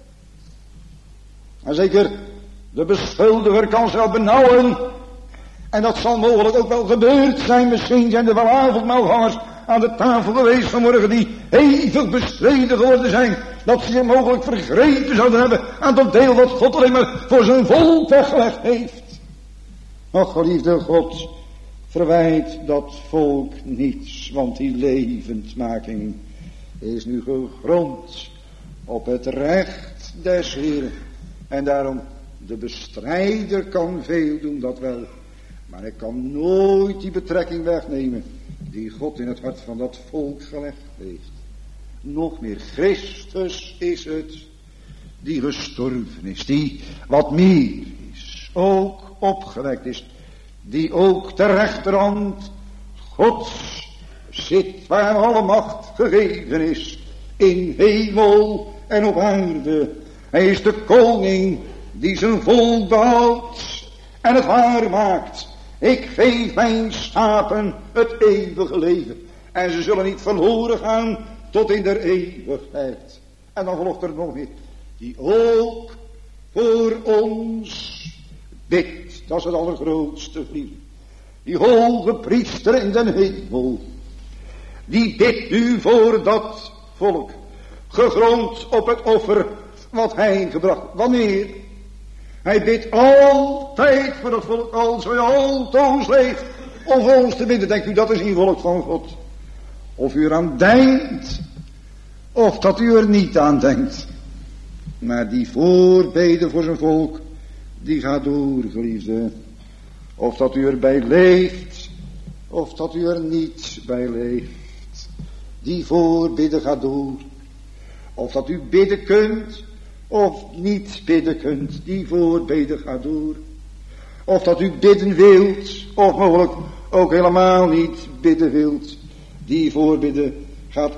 En zeker, de beschuldiger kan zich wel benauwen. En dat zal mogelijk ook wel gebeurd zijn. Misschien zijn er wel avondmaalgangers aan de tafel geweest vanmorgen die hevig bestreden geworden zijn. Dat ze zich mogelijk vergrepen zouden hebben aan dat deel wat God alleen maar voor zijn volk weggelegd heeft. Och, geliefde, God verwijt dat volk niets. Want die levendmaking is nu gegrond op het recht des Heeren. En daarom, de bestrijder kan veel doen, dat wel. Maar hij kan nooit die betrekking wegnemen die God in het hart van dat volk gelegd heeft. Nog meer, Christus is het die gestorven is, die wat meer is, ook opgewekt is, die ook ter rechterhand Gods zit waar alle macht gegeven is, in hemel en op aarde. Hij is de koning die zijn volk behoudt en het waar maakt. Ik geef mijn schapen het eeuwige leven en ze zullen niet verloren gaan tot in der eeuwigheid. En dan volgt er nog meer, die ook voor ons bidt. Dat is het allergrootste, vrienden. Die hoge priester in den hemel, die bidt nu voor dat volk, gegrond op het offer wat hij gebracht. Wanneer? Hij bidt altijd voor het volk, als hij altoos leeft, om voor ons te bidden. Denkt u, dat is een volk van God? Of u eraan denkt, of dat u er niet aan denkt. Maar die voorbeden voor zijn volk, die gaat door, geliefde. Of dat u erbij leeft, of dat u er niet bij leeft. Die voorbidden gaat door. Of dat u bidden kunt, of niet bidden kunt. Die voorbeden gaat door. Of dat u bidden wilt, of mogelijk ook helemaal niet bidden wilt. Die voorbidden gaat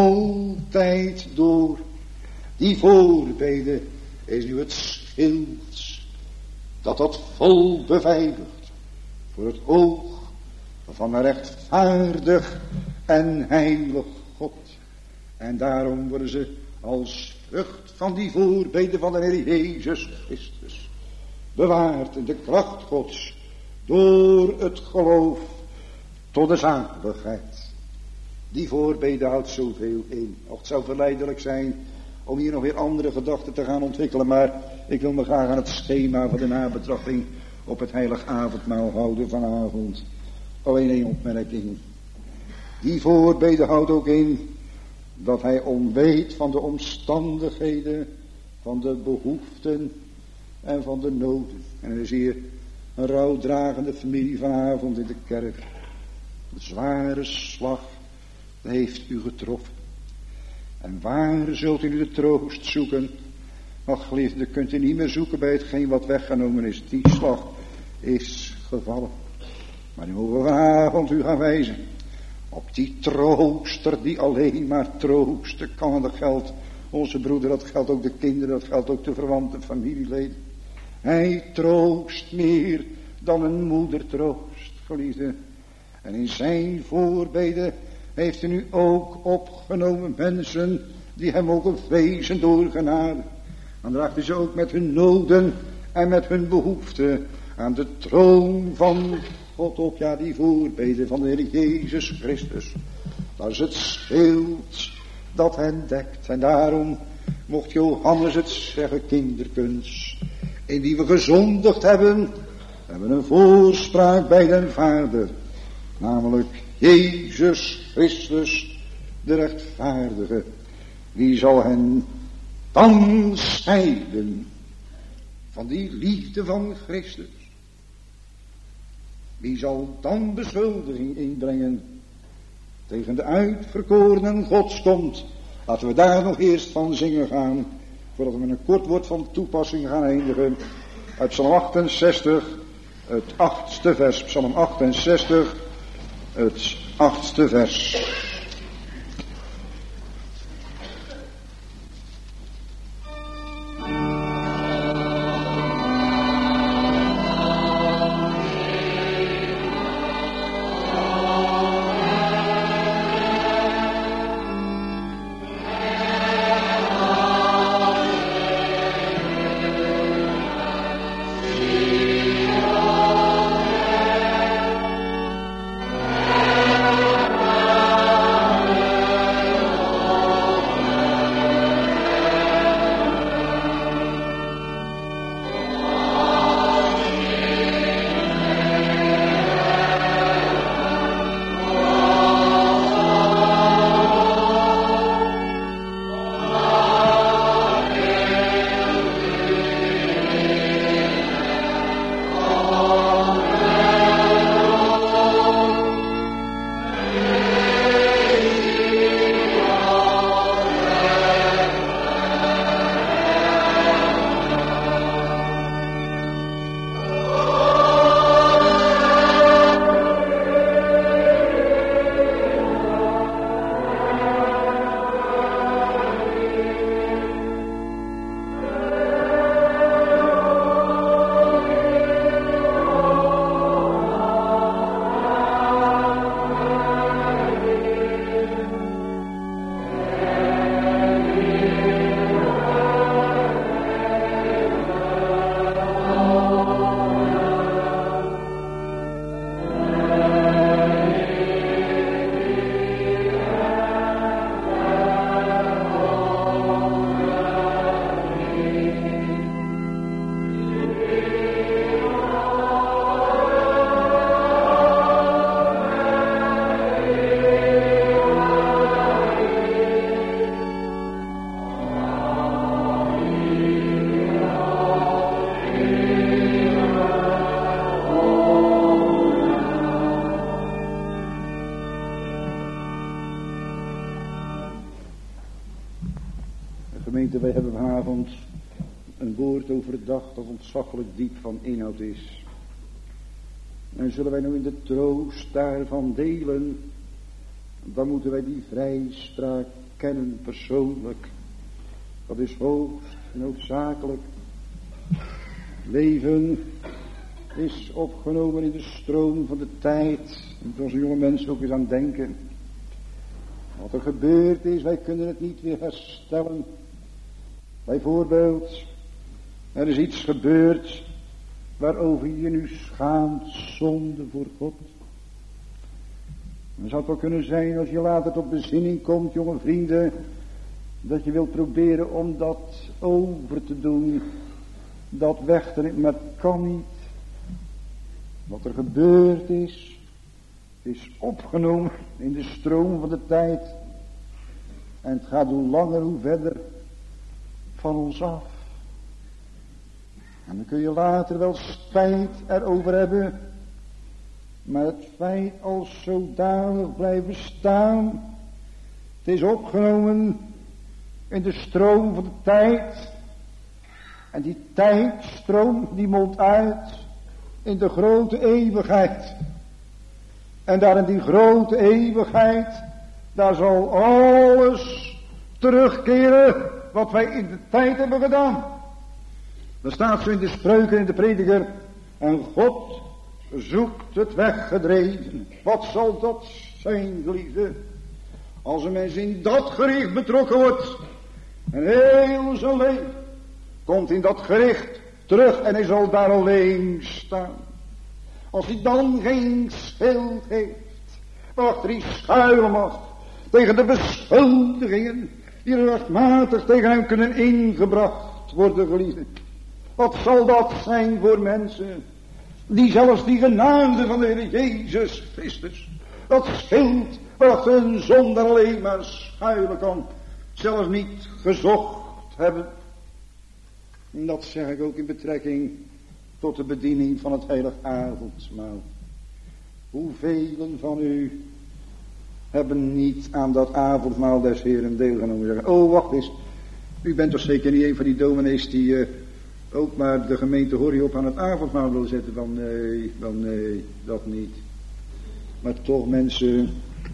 altijd door. Die voorbeden is nu het schild dat vol beveiligt voor het oog van een rechtvaardig en heilig God. En daarom worden ze als vrucht van die voorbeden van de Heer Jezus Christus bewaard in de kracht Gods door het geloof tot de zaligheid. Die voorbeden houdt zoveel in. Och, het zou verleidelijk zijn om hier nog weer andere gedachten te gaan ontwikkelen, maar ik wil me graag aan het schema van de nabetrachting op het heilig avondmaal houden vanavond. Alleen één opmerking. Die voorbeden houdt ook in dat hij onweet van de omstandigheden, van de behoeften en van de noden. En er is hier een rouwdragende familie vanavond in de kerk. Een zware slag heeft u getroffen. En waar zult u nu de troost zoeken? Ach, geliefde, kunt u niet meer zoeken bij hetgeen wat weggenomen is. Die slag is gevallen. Maar nu mogen we vanavond u gaan wijzen op die trooster die alleen maar troosten kan. En dat geldt onze broeder, dat geldt ook de kinderen, dat geldt ook de verwanten familieleden. Hij troost meer dan een moeder troost, geliefde. En in zijn voorbeden heeft hij nu ook opgenomen mensen die hem mogen wezen door genade. Dan draagt hij ze ook met hun noden en met hun behoeften aan de troon van God op. Ja, die voorbeden van de Heer Jezus Christus. Dat is het schild dat hen dekt. En daarom mocht Johannes het zeggen, kinderkens, in die we gezondigd hebben, hebben een voorspraak bij den Vader. Namelijk Jezus Christus, de rechtvaardige. Wie zal hen dan scheiden van die liefde van Christus? Wie zal dan beschuldiging inbrengen tegen de uitverkorenen Gods komt? Laten we daar nog eerst van zingen gaan, voordat we met een kort woord van toepassing gaan eindigen. Uit Psalm 68, het 8e vers. Psalm 68, het 8e vers. Gemeente, wij hebben vanavond een woord overdacht dat ontzaglijk diep van inhoud is. En zullen wij nu in de troost daarvan delen, dan moeten wij die vrijspraak kennen persoonlijk. Dat is hoogst noodzakelijk. Leven is opgenomen in de stroom van de tijd. En onze jonge mensen ook eens aan denken. Wat er gebeurd is, wij kunnen het niet weer herstellen. Bijvoorbeeld, er is iets gebeurd waarover je nu schaamt, zonde voor God. Het zou wel kunnen zijn, als je later tot bezinning komt, jonge vrienden, dat je wilt proberen om dat over te doen, dat weg te nemen, maar het kan niet. Wat er gebeurd is opgenomen in de stroom van de tijd. En het gaat hoe langer hoe verder van ons af. En dan kun je later wel spijt erover hebben. Maar het feit als zodanig blijven staan. Het is opgenomen in de stroom van de tijd. En die tijdstroom die mondt uit in de grote eeuwigheid. En daar in die grote eeuwigheid, daar zal alles terugkeren wat wij in de tijd hebben gedaan. Er staat zo in de Spreuken in de Prediker, en God zoekt het weggedreven. Wat zal dat zijn, geliefde? Als een mens in dat gericht betrokken wordt, en heel zijn leven komt in dat gericht terug en hij zal daar alleen staan. Als hij dan geen schild heeft, waarachter hij schuilen mag tegen de beschuldigingen die er rechtmatig tegen hem kunnen ingebracht worden, geliefde. Wat zal dat zijn voor mensen die zelfs die genade van de Heer Jezus Christus, dat schild waarachter een zondaar alleen maar schuilen kan, zelfs niet gezocht hebben. En dat zeg ik ook in betrekking tot de bediening van het heilig avondmaal. Hoeveel van u hebben niet aan dat avondmaal des Heeren deelgenomen? Zeggen, oh wacht eens, u bent toch zeker niet een van die dominees die ook maar de gemeente Horriop aan het avondmaal wil zetten? Wel nee, dat niet. Maar toch mensen,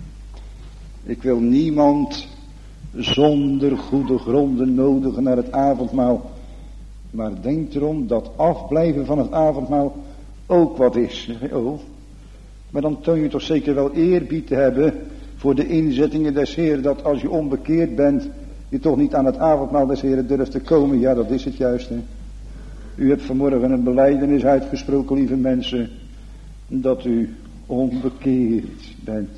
ik wil niemand zonder goede gronden nodigen naar het avondmaal. Maar denk erom dat afblijven van het avondmaal ook wat is. Oh, maar dan toon je toch zeker wel eerbied te hebben voor de inzettingen des Heeren, dat als je onbekeerd bent, je toch niet aan het avondmaal des Heeren durft te komen. Ja, dat is het juist. Hè? U hebt vanmorgen een belijdenis uitgesproken, lieve mensen, dat u onbekeerd bent.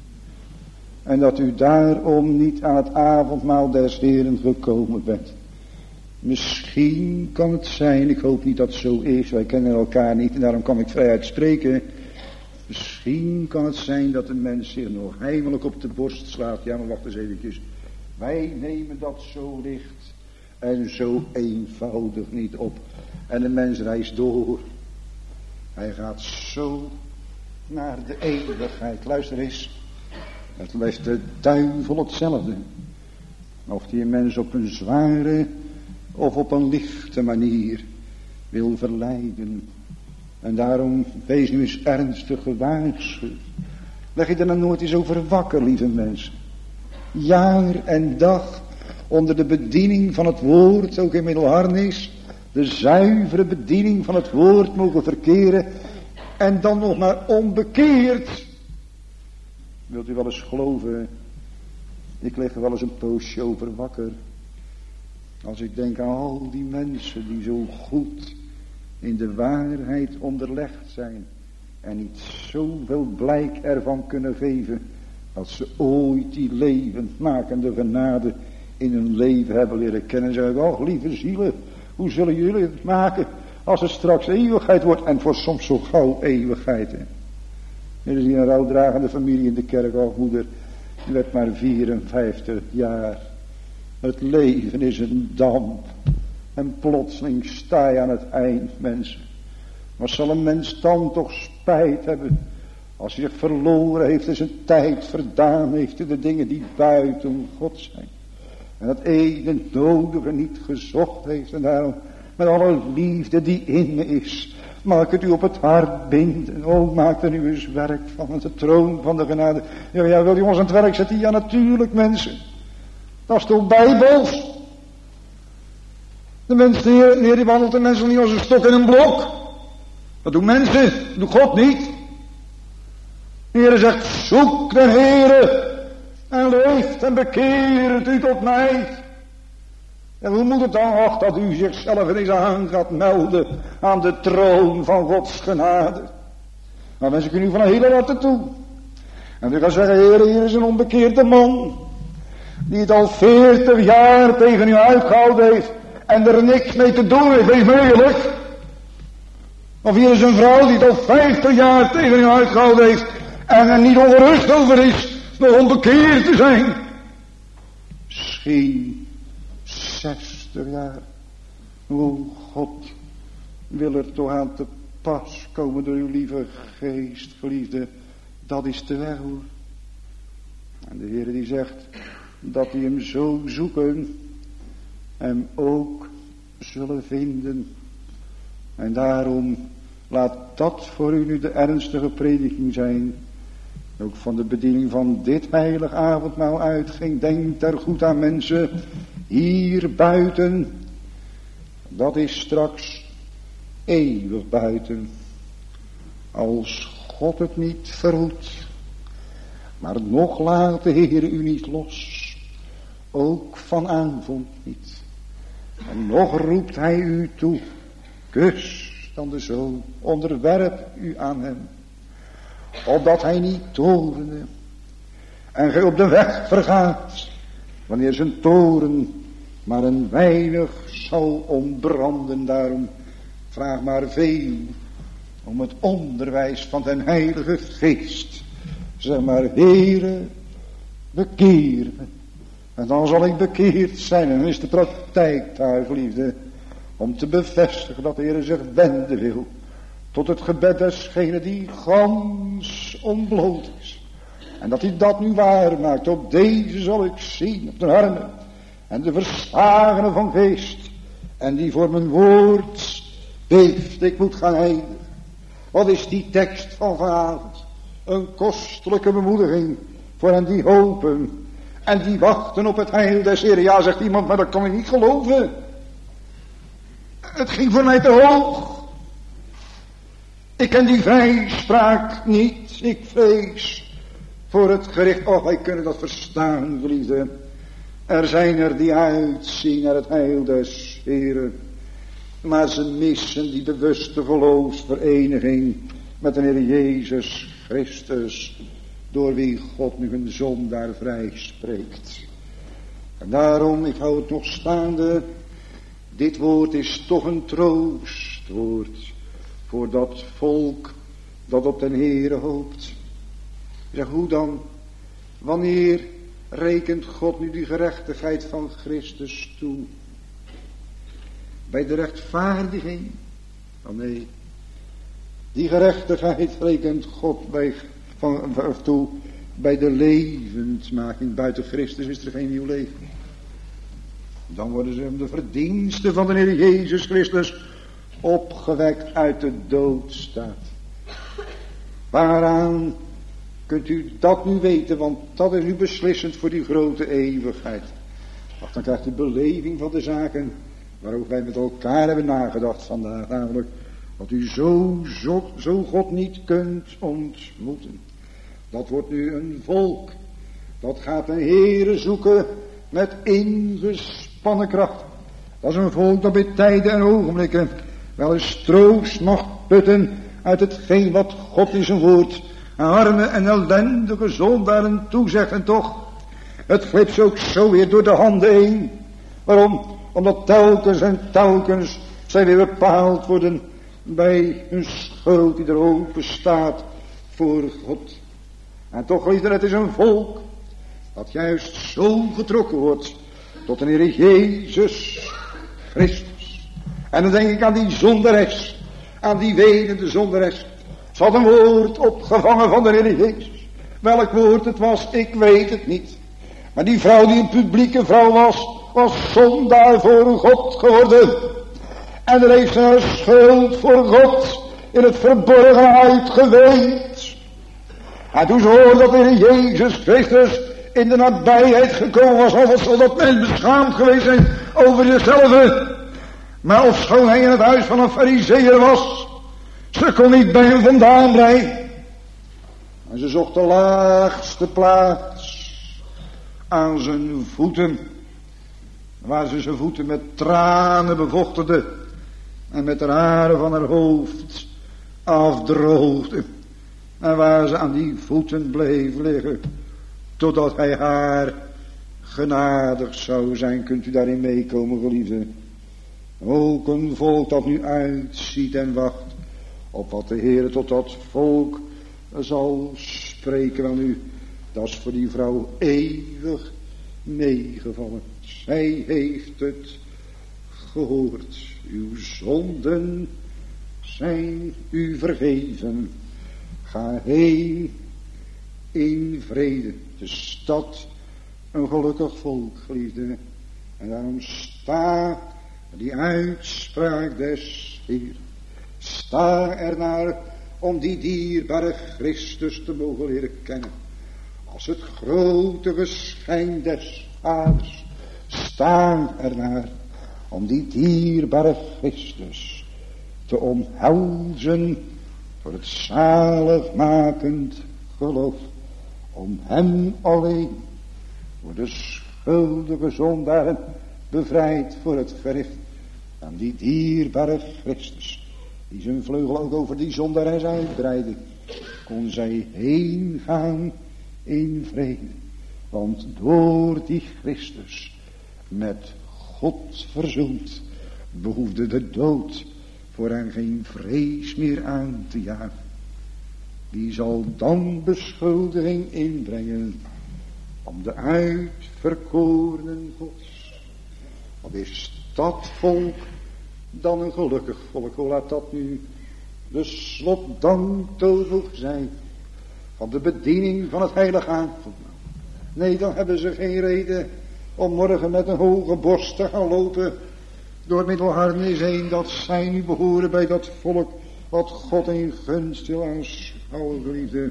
En dat u daarom niet aan het avondmaal des Heeren gekomen bent. Misschien kan het zijn, ik hoop niet dat het zo is, wij kennen elkaar niet en daarom kan ik vrijuit spreken. Misschien kan het zijn dat een mens zich nog heimelijk op de borst slaat. Ja, maar wacht eens eventjes. Wij nemen dat zo licht en zo eenvoudig niet op. En de mens reist door. Hij gaat zo naar de eeuwigheid. Luister eens. Het blijft de duivel hetzelfde. Of die een mens op een zware of op een lichte manier wil verleiden. En daarom wees nu eens ernstig gewaarschuwd. Leg je er dan nooit eens over wakker, lieve mensen. Jaar en dag onder de bediening van het woord, ook in Middelharnis, de zuivere bediening van het woord mogen verkeren en dan nog maar onbekeerd. Wilt u wel eens geloven, ik lig er wel eens een poosje over wakker. Als ik denk aan al die mensen die zo goed in de waarheid onderlegd zijn en niet zoveel blijk ervan kunnen geven dat ze ooit die levendmakende genade in hun leven hebben leren kennen. En zeggen, oh lieve zielen, hoe zullen jullie het maken als het straks eeuwigheid wordt en voor soms zo gauw eeuwigheid. Hè? Er is hier een rouwdragende familie in de kerk, oh moeder, die werd maar 54 jaar. Het leven is een damp. En plotseling sta je aan het eind, mensen. Maar zal een mens dan toch spijt hebben als hij zich verloren heeft en zijn tijd verdaan heeft in de dingen die buiten God zijn. En het ene nodige niet gezocht heeft. En daarom met alle liefde die in me is. Mag ik het u op het hart binden. O, maak er nu eens werk van. De troon van de genade. Ja, wil u ons aan het werk zetten? Ja, natuurlijk mensen. Dat is toch bijbels? De mens, de Heer die wandelt de mensen niet als een stok in een blok. Dat doen mensen. Dat doet God niet. De Heer zegt, zoek de Heere. En leeft en bekeert u tot mij. En hoe moet het dan? Ach, dat u zichzelf in deze aan gaat melden aan de troon van Gods genade. Nou, mensen kunnen u van een hele harte toe. En u gaat zeggen, Heer, hier is een onbekeerde man. Die het al 40 jaar tegen u uitgehouden heeft. En er niks mee te doen heeft, wees me eerlijk. Of hier is een vrouw die het al 50 jaar tegen u uitgehouden heeft. En er niet ongerust over is, nog onbekeerd te zijn. Misschien 60 jaar. O God, wil er toch aan te pas komen door uw lieve geest, geliefde. Dat is de weg hoor. En de Heer die zegt dat die hem zo zoeken, hem ook zullen vinden. En daarom laat dat voor u nu de ernstige prediking zijn. Ook van de bediening van dit heilig avondmaal uitging. Denk daar goed aan mensen. Hier buiten. Dat is straks eeuwig buiten. Als God het niet verhoedt. Maar nog laat de Heer u niet los. Ook van aanvond niet. En nog roept hij u toe. Kus dan de zoon. Onderwerp u aan hem. Opdat hij niet torende. En gij op de weg vergaat. Wanneer zijn toren maar een weinig zal ontbranden. Daarom vraag maar veel om het onderwijs van den Heilige Geest. Zeg maar, Heere, bekeer me. En dan zal ik bekeerd zijn. En dan is de praktijk daar, geliefde, om te bevestigen dat de Heere zich wenden wil tot het gebed desgene die gans ontbloot is. En dat hij dat nu waar maakt. Op deze zal ik zien, op de armen en de verslagenen van geest. En die voor mijn woord beeft. Ik moet gaan eindigen. Wat is die tekst van vanavond? Een kostelijke bemoediging voor hen die hopen en die wachten op het heil des Heeren. Ja, zegt iemand, maar dat kan ik niet geloven. Het ging voor mij te hoog. Ik ken die vrijspraak niet. Ik vrees voor het gericht. Oh, wij kunnen dat verstaan, geliefde. Er zijn er die uitzien naar het heil des Heeren. Maar ze missen die bewuste geloofsvereniging met de Heer Jezus Christus. Door wie God nu een zondaar vrij spreekt. En daarom, ik hou het nog staande. Dit woord is toch een troostwoord. Voor dat volk dat op den Heere hoopt. Zeg, hoe dan? Wanneer rekent God nu die gerechtigheid van Christus toe? Bij de rechtvaardiging? Oh nee. Die gerechtigheid rekent God toe bij de levendmaking. Buiten Christus is er geen nieuw leven. Dan worden ze de verdiensten van de Heer Jezus Christus opgewekt uit de doodstaat. Waaraan kunt u dat nu weten, want dat is nu beslissend voor die grote eeuwigheid. Ach, dan krijgt u beleving van de zaken waarover wij met elkaar hebben nagedacht vandaag, namelijk dat u zo God niet kunt ontmoeten. Dat wordt nu een volk, dat gaat de Heere zoeken met ingespannen kracht. Dat is een volk dat bij tijden en ogenblikken wel eens troost mag putten uit hetgeen wat God in zijn woord aan arme en ellendige zondaren toezegt. En toch, het glipt ook zo weer door de handen heen. Waarom? Omdat telkens en telkens zij weer bepaald worden bij hun schuld die er open staat voor God. En toch, liefde, het is een volk dat juist zo getrokken wordt tot de Heer Jezus Christus. En dan denk ik aan die zondares, aan die wenende zondares. Ze had een woord opgevangen van de Heer Jezus. Welk woord het was, ik weet het niet. Maar die vrouw die een publieke vrouw was zondaar voor God geworden. En er heeft haar schuld voor God in het verborgen uitgeweend. En toen ze hoorde dat de Heer Jezus Christus in de nabijheid gekomen was, al zal dat men beschaamd geweest zijn over zichzelf. Maar ofschoon hij in het huis van een farizeeër was, ze kon niet bij hem vandaan blijven. En ze zocht de laagste plaats aan zijn voeten, waar ze zijn voeten met tranen bevochtigde en met de haren van haar hoofd afdroogde. En waar ze aan die voeten bleef liggen, totdat hij haar genadig zou zijn. Kunt u daarin meekomen, geliefde? Ook een volk dat nu uitziet en wacht op wat de Heer tot dat volk zal spreken. Wel nu, dat is voor die vrouw eeuwig meegevallen. Zij heeft het gehoord. Uw zonden zijn u vergeven. Ga heen in vrede. De stad een gelukkig volk, geliefde. En daarom staat die uitspraak des Heer. Sta ernaar om die dierbare Christus te mogen leren kennen. Als het grote geschenk des Vaders. Sta ernaar om die dierbare Christus te omhelzen voor het zaligmakend geloof. Om hem alleen, voor de schuldige zondaren, bevrijd voor het verricht aan die dierbare Christus, die zijn vleugel ook over die zondares uitbreidde, kon zij heen gaan in vrede. Want door die Christus met God verzoend, behoefde de dood voor hen geen vrees meer aan te jagen. Wie zal dan beschuldiging inbrengen om de uitverkorenen Gods? Wat is dat volk dan een gelukkig volk? Hoe laat dat nu de slotdanktovel zijn van de bediening van het heilige avondmaal? Nee, dan hebben ze geen reden om morgen met een hoge borst te gaan lopen door Middelharnis heen, dat zij nu behoren bij dat volk wat God in gunst wil aanschouwen, geliefde.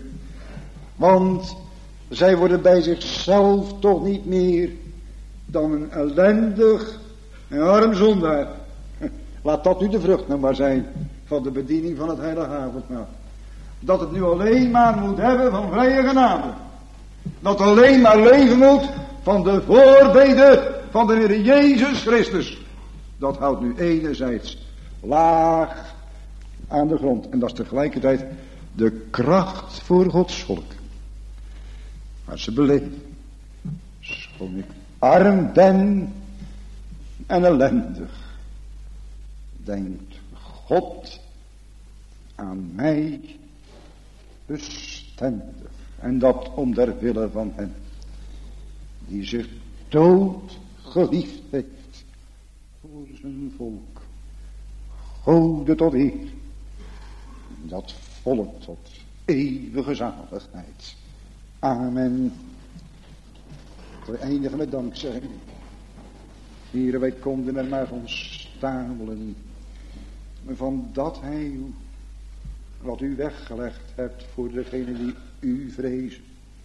Want zij worden bij zichzelf toch niet meer dan een ellendig en arm zondaar. Laat dat nu de vrucht nou maar zijn van de bediening van het heilige avondmaal. Dat het nu alleen maar moet hebben van vrije genade. Dat alleen maar leven moet van de voorbeden van de Heer Jezus Christus. Dat houdt nu enerzijds laag aan de grond. En dat is tegelijkertijd de kracht voor Gods volk. Maar ze beleven. Schoon ik arm ben en ellendig, denkt God aan mij bestendig. En dat om der wille van hen die zich dood geliefd heeft voor zijn volk. Gode tot eer. Dat volk tot eeuwige zaligheid. Amen. We eindigen met dankzegging. Here, wij konden er maar van stamelen. Van dat heil wat u weggelegd hebt voor degene die u vrezen.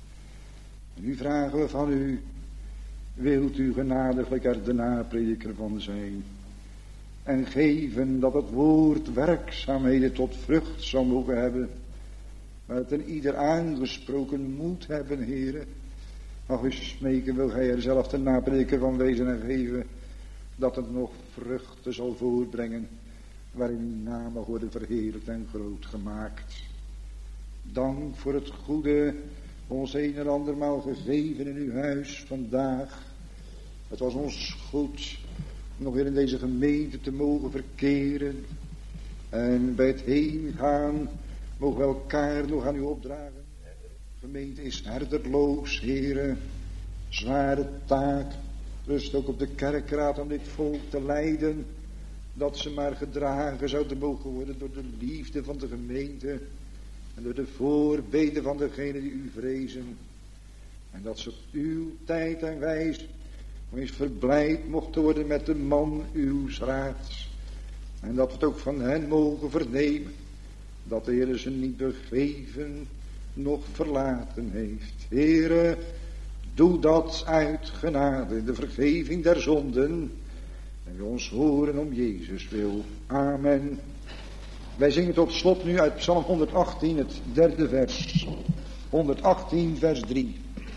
En nu vragen we van u, wilt u genadiglijk er de naprediker van zijn. En geven dat het woord werkzaamheden tot vrucht zal mogen hebben. Maar het een ieder aangesproken moet hebben, Heere. Mag u smeken, wil gij er zelf de naprediker van wezen en geven. Dat het nog vruchten zal voortbrengen. Waarin uw naam mag worden verheerlijkt en groot gemaakt. Dank voor het goede ons een en andermaal gegeven in uw huis vandaag. Het was ons goed nog weer in deze gemeente te mogen verkeren. En bij het heen gaan mogen we elkaar nog aan u opdragen. De gemeente is herderloos, Heere. Zware taak. Rust ook op de kerkraad om dit volk te leiden. Dat ze maar gedragen zouden mogen worden door de liefde van de gemeente. En door de voorbeden van degenen die u vrezen. En dat ze op uw tijd en wijze eens verblijd mochten worden met de man uws raads. En dat we het ook van hen mogen vernemen. Dat de Heer ze niet begeven, nog verlaten heeft. Heere, doe dat uit genade, de vergeving der zonden. En we ons horen om Jezus wil. Amen. Wij zingen tot slot nu uit Psalm 118, het 3e vers. 118 vers 3.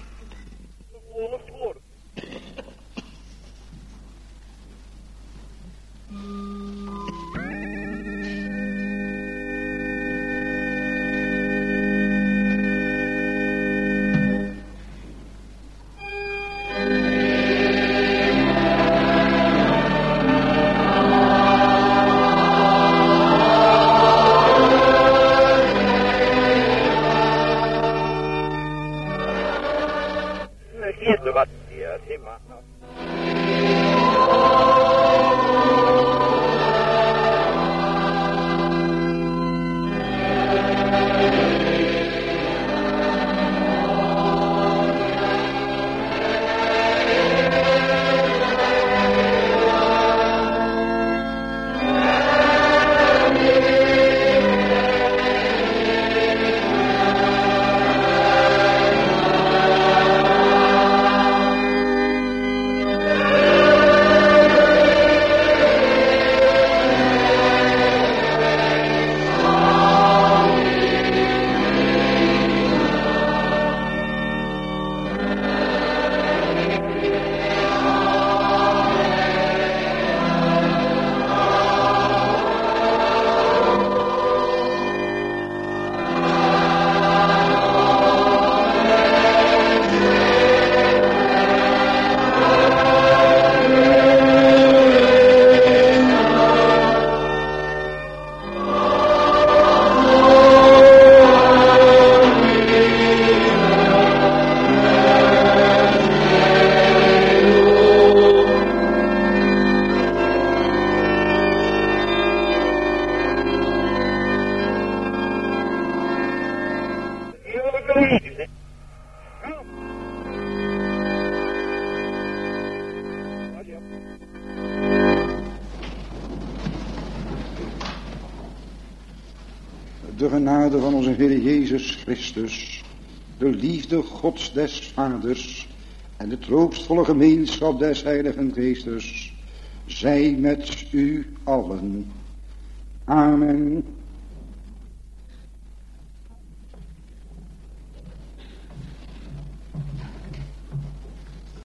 De genade van onze Heer Jezus Christus, de liefde Gods des Vaders en de troostvolle gemeenschap des Heiligen Geestes, zij met u allen. Amen.